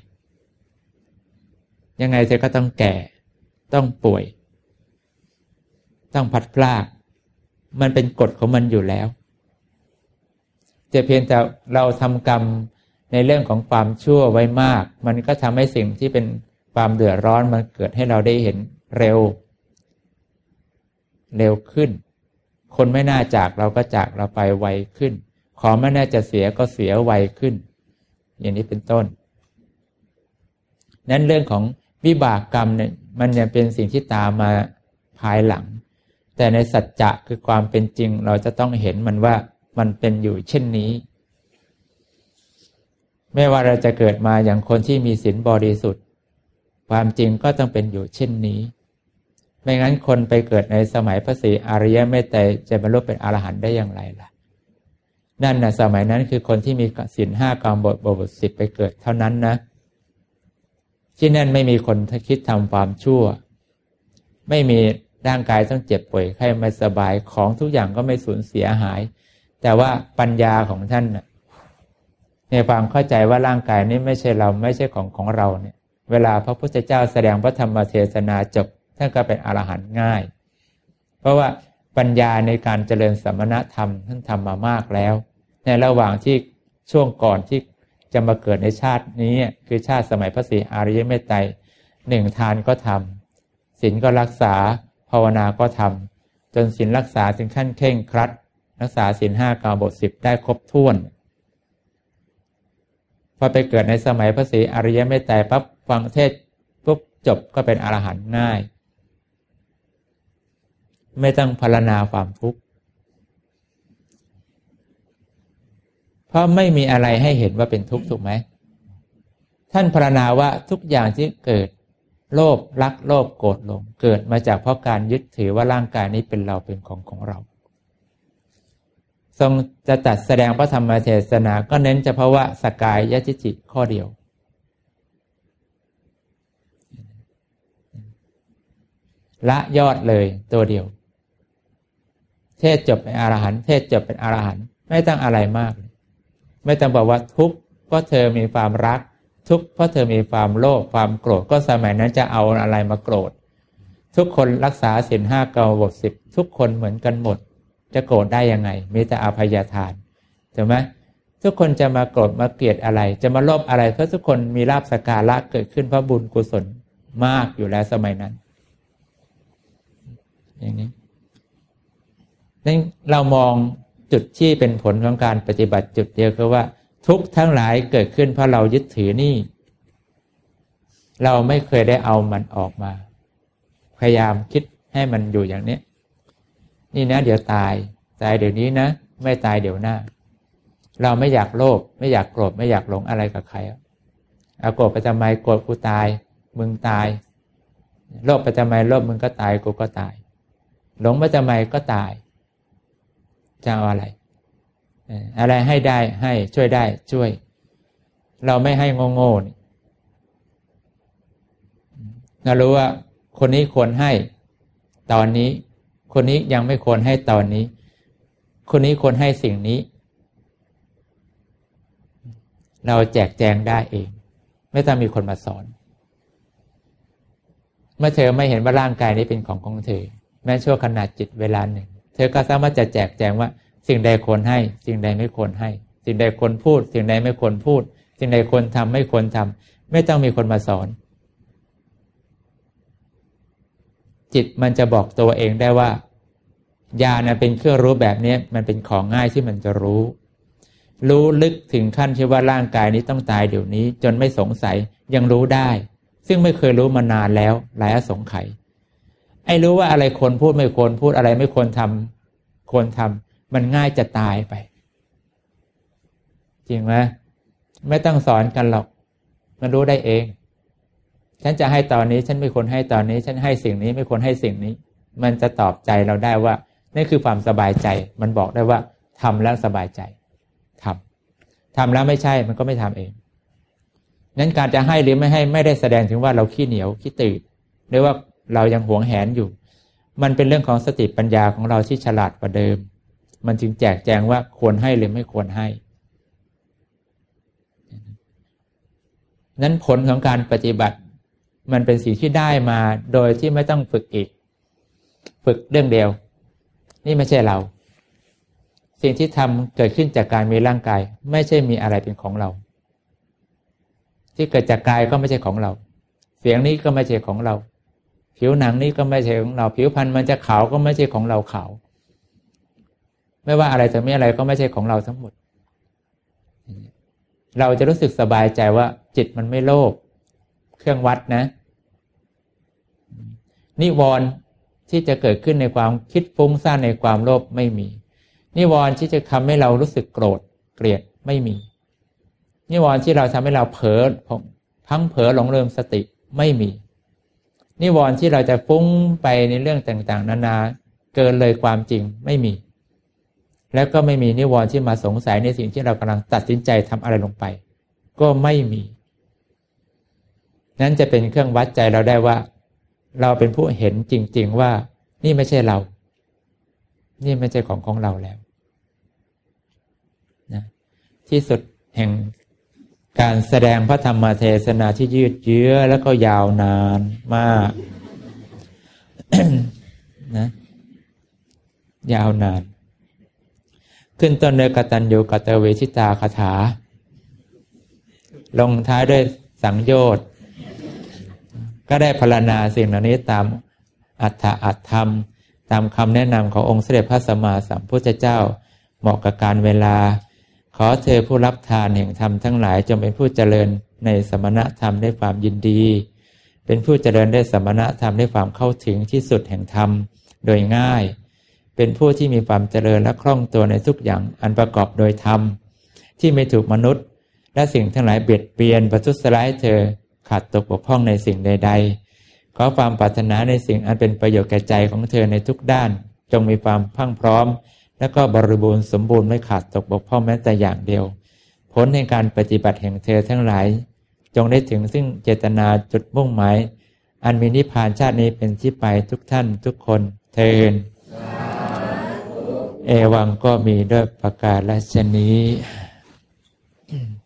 ยังไงเธอก็ต้องแก่ต้องป่วยต้องพัดพลากมันเป็นกฎของมันอยู่แล้วจะเพียงแต่เราทำกรรมในเรื่องของความชั่วไว้มากมันก็ทำให้สิ่งที่เป็นความเดือดร้อนมันเกิดให้เราได้เห็นเร็วขึ้นคนไม่น่าจากเราก็จากเราไปไวขึ้นของไม่น่าจะเสียก็เสียไวขึ้นอย่างนี้เป็นต้นนั้นเรื่องของวิบากกรรมเนี่ยมันยังเป็นสิ่งที่ตามมาภายหลังแต่ในสัจจะคือความเป็นจริงเราจะต้องเห็นมันว่ามันเป็นอยู่เช่นนี้ไม่ว่าเราจะเกิดมาอย่างคนที่มีศีลบริสุทธิ์ความจริงก็ต้องเป็นอยู่เช่นนี้ไม่งั้นคนไปเกิดในสมัยพระศรีอริยเมตไตรจะบรรลุเป็นอรหันต์ได้อย่างไรล่ะนั่นนะสมัยนั้นคือคนที่มีศีล5กามบท10ไปเกิดเท่านั้นนะที่นั่นไม่มีคนคิดทำความชั่วไม่มีร่างกายต้องเจ็บป่วยไข้ไม่สบายของทุกอย่างก็ไม่สูญเสียหายแต่ว่าปัญญาของท่านในความเข้าใจว่าร่างกายนี้ไม่ใช่เราไม่ใช่ของเราเนี่ยเวลาพระพุทธเจ้าแสดงพระธรรมเทศนาจบท่านก็เป็นอรหันต์ง่ายเพราะว่าปัญญาในการเจริญสมณธรรมท่านทำมามากแล้วในระหว่างที่ช่วงก่อนที่จะมาเกิดในชาตินี้คือชาติสมัยพระศรีอริยเมตไตร1ทานก็ทำศีลก็รักษาภาวนาก็ทำจนศีลรักษาถึงขั้นเคร่งครัดรักษาศีล5กามบท10ได้ครบถ้วนพอไปเกิดในสมัยพระศรีอริยเมตไตรปั๊บฟังเทศปุ๊บจบก็เป็นอรหันต์ง่ายไม่ต้องพรรณนาความทุกข์เพราะไม่มีอะไรให้เห็นว่าเป็นทุกข์ถูกไหมท่านพรรณนาว่าทุกอย่างที่เกิดโลภรักโลภโกรธหลงเกิดมาจากเพราะการยึดถือว่าร่างกายนี้เป็นเราเป็นของเราทรงจะตัดแสดงพระธรรมเทศนาก็เน้นเฉพาะว่าสกายทิฏฐิข้อเดียวละยอดเลยตัวเดียวเทศจบเป็นอรหันต์เทศจบเป็นอรหันต์ไม่ต้องอะไรมากไม่ต้องบอกว่าทุกข์เพราะเธอมีความรักทุกข์เพราะเธอมีความโลภความโกรธก็สมัยนั้นจะเอาอะไรมาโกรธทุกคนรักษาศีล5กามบท10ทุกคนเหมือนกันหมดจะโกรธได้ยังไงมีแต่อภัยทานถูกไหมทุกคนจะมาโกรธมาเกลียดอะไรจะมาโลภอะไรเพราะทุกคนมีลาภสักการะเกิดขึ้นเพราะบุญกุศลมากอยู่แล้วสมัยนั้นอย่างนี้นั่นเรามองจุดที่เป็นผลของการปฏิบัติจุดเดียวคือว่าทุกทั้งหลายเกิดขึ้นเพราะเรายึดถือนี่เราไม่เคยได้เอามันออกมาพยายามคิดให้มันอยู่อย่างนี้นี่นะเดี๋ยวตายตายเดี๋ยวนี้นะไม่ตายเดี๋ยวหน้าเราไม่อยากโลภไม่อยากโกรธไม่อยากหลงอะไรกับใครเอาโกรธไปทำไมโกรธกูตายมึงตายโลภไปทำไมโลภมึงก็ตายกูก็ตายหลงไปทำไมก็ตายจะเอาอะไรอะไรให้ได้ให้ช่วยได้ช่วยเราไม่ให้โง่ๆนี่เรารู้ว่าคนนี้ควรให้ตอนนี้คนนี้ยังไม่ควรให้ตอนนี้คนนี้ควรให้สิ่งนี้เราแจกแจงได้เองไม่ต้องมีคนมาสอนเมื่อเธอไม่เห็นว่าร่างกายนี้เป็นของเธอแม้ชั่วขณะจิตเวลาหนึ่งเธอก็สามารถจะแจกแจงว่าสิ่งใดควรให้สิ่งใดไม่ควรให้สิ่งใดควรพูดสิ่งใดไม่ควรพูดสิ่งใดควรทำไม่ควรทำไม่ต้องมีคนมาสอนจิตมันจะบอกตัวเองได้ว่าญาณเป็นเครื่องรู้แบบนี้มันเป็นของง่ายที่มันจะรู้ลึกถึงขั้นที่ว่าร่างกายนี้ต้องตายเดี๋ยวนี้จนไม่สงสัยยังรู้ได้ซึ่งไม่เคยรู้มานานแล้วหลายอสงไขยไอ้รู้ว่าอะไรควรพูดไม่ควรพูดอะไรไม่ควรทำควรทำมันง่ายจะตายไปจริงไหมไม่ต้องสอนกันหรอกมันรู้ได้เองฉันจะให้ตอนนี้ฉันไม่ควรให้ตอนนี้ฉันให้สิ่งนี้ไม่ควรให้สิ่งนี้มันจะตอบใจเราได้ว่านี่คือความสบายใจมันบอกได้ว่าทำแล้วสบายใจทำแล้วไม่ใช่มันก็ไม่ทำเองนั้นการจะให้หรือไม่ให้ไม่ได้แสดงถึงว่าเราขี้เหนียวขี้ตื่นหรือว่าเรายังหวงแหนอยู่มันเป็นเรื่องของสติปัญญาของเราที่ฉลาดกว่าเดิมมันจึงแจกแจงว่าควรให้หรือไม่ควรให้นั้นผลของการปฏิบัติมันเป็นสิ่งที่ได้มาโดยที่ไม่ต้องฝึกอีกฝึกเรื่องเดียวนี่ไม่ใช่เราสิ่งที่ทำเกิดขึ้นจากการมีร่างกายไม่ใช่มีอะไรเป็นของเราที่เกิดจากกายก็ไม่ใช่ของเราเสียงนี้ก็ไม่ใช่ของเราผิวหนังนี้ก็ไม่ใช่ของเราผิวพรรณมันจะขาวก็ไม่ใช่ของเราขาวไม่ว่าอะไรจะไม่อะไรก็ไม่ใช่ของเราทั้งหมดเราจะรู้สึกสบายใจว่าจิตมันไม่โลภเครื่องวัดนะนิวรณ์ที่จะเกิดขึ้นในความคิดฟุ้งซ่านในความโลภไม่มีนิวรณ์ที่จะทำให้เรารู้สึกโกรธเกลียดไม่มีนิวรณ์ที่เราทำให้เราเผลอพังเผลอหลงลืมสติไม่มีนิวรณ์ที่เราจะฟุ้งไปในเรื่องต่างๆนานาเกินเลยความจริงไม่มีแล้วก็ไม่มีนิวรณ์ที่มาสงสัยในสิ่งที่เรากำลังตัดสินใจทำอะไรลงไปก็ไม่มีนั้นจะเป็นเครื่องวัดใจเราได้ว่าเราเป็นผู้เห็นจริงๆว่านี่ไม่ใช่เรานี่ไม่ใช่ของเราแล้วนะที่สุดแห่งการแสดงพระธรรมเทศนาที่ยืดเยื้อแล้วก็ยาวนานมาก นะยาวนานขึ้นต้นด้วยกตัญญูกตเวทิตาคาถาลงท้ายด้วยสังโยชน์ก็ได้พรรณนาสิ่งเหล่านี้ตามอัตธรรมตามคำแนะนำขององค์สมเด็จพระสัมมาสัมพุทธเจ้าเหมาะกับการเวลาขอเธอผู้รับทานแห่งธรรมทั้งหลายจงเป็นผู้เจริญในสมณธรรมด้วยความยินดีเป็นผู้เจริญได้สมณธรรมด้วยความเข้าถึงที่สุดแห่งธรรมโดยง่ายเป็นผู้ที่มีความเจริญและคล่องตัวในทุกอย่างอันประกอบโดยธรรมที่ไม่ถูกมนุษย์และสิ่งทั้งหลายเบียดเบียนประทุษร้ายเธอขาดตกบกพร่องในสิ่งใดๆขอความปรารถนาในสิ่งอันเป็นประโยชน์แก่ใจของเธอในทุกด้านจงมีความพรั่งพร้อมและก็บริบูรณ์สมบูรณ์ไม่ขาดตกบกพร่องแม้แต่อย่างเดียวผลแห่งการปฏิบัติแห่งเธอทั้งหลายจงได้ถึงซึ่งเจตนาจุดมุ่งหมายอันมีนิพพานชาตินี้เป็นที่ไปทุกท่านทุกคนเทอญเอวังก็มีด้วยประการฉะนี้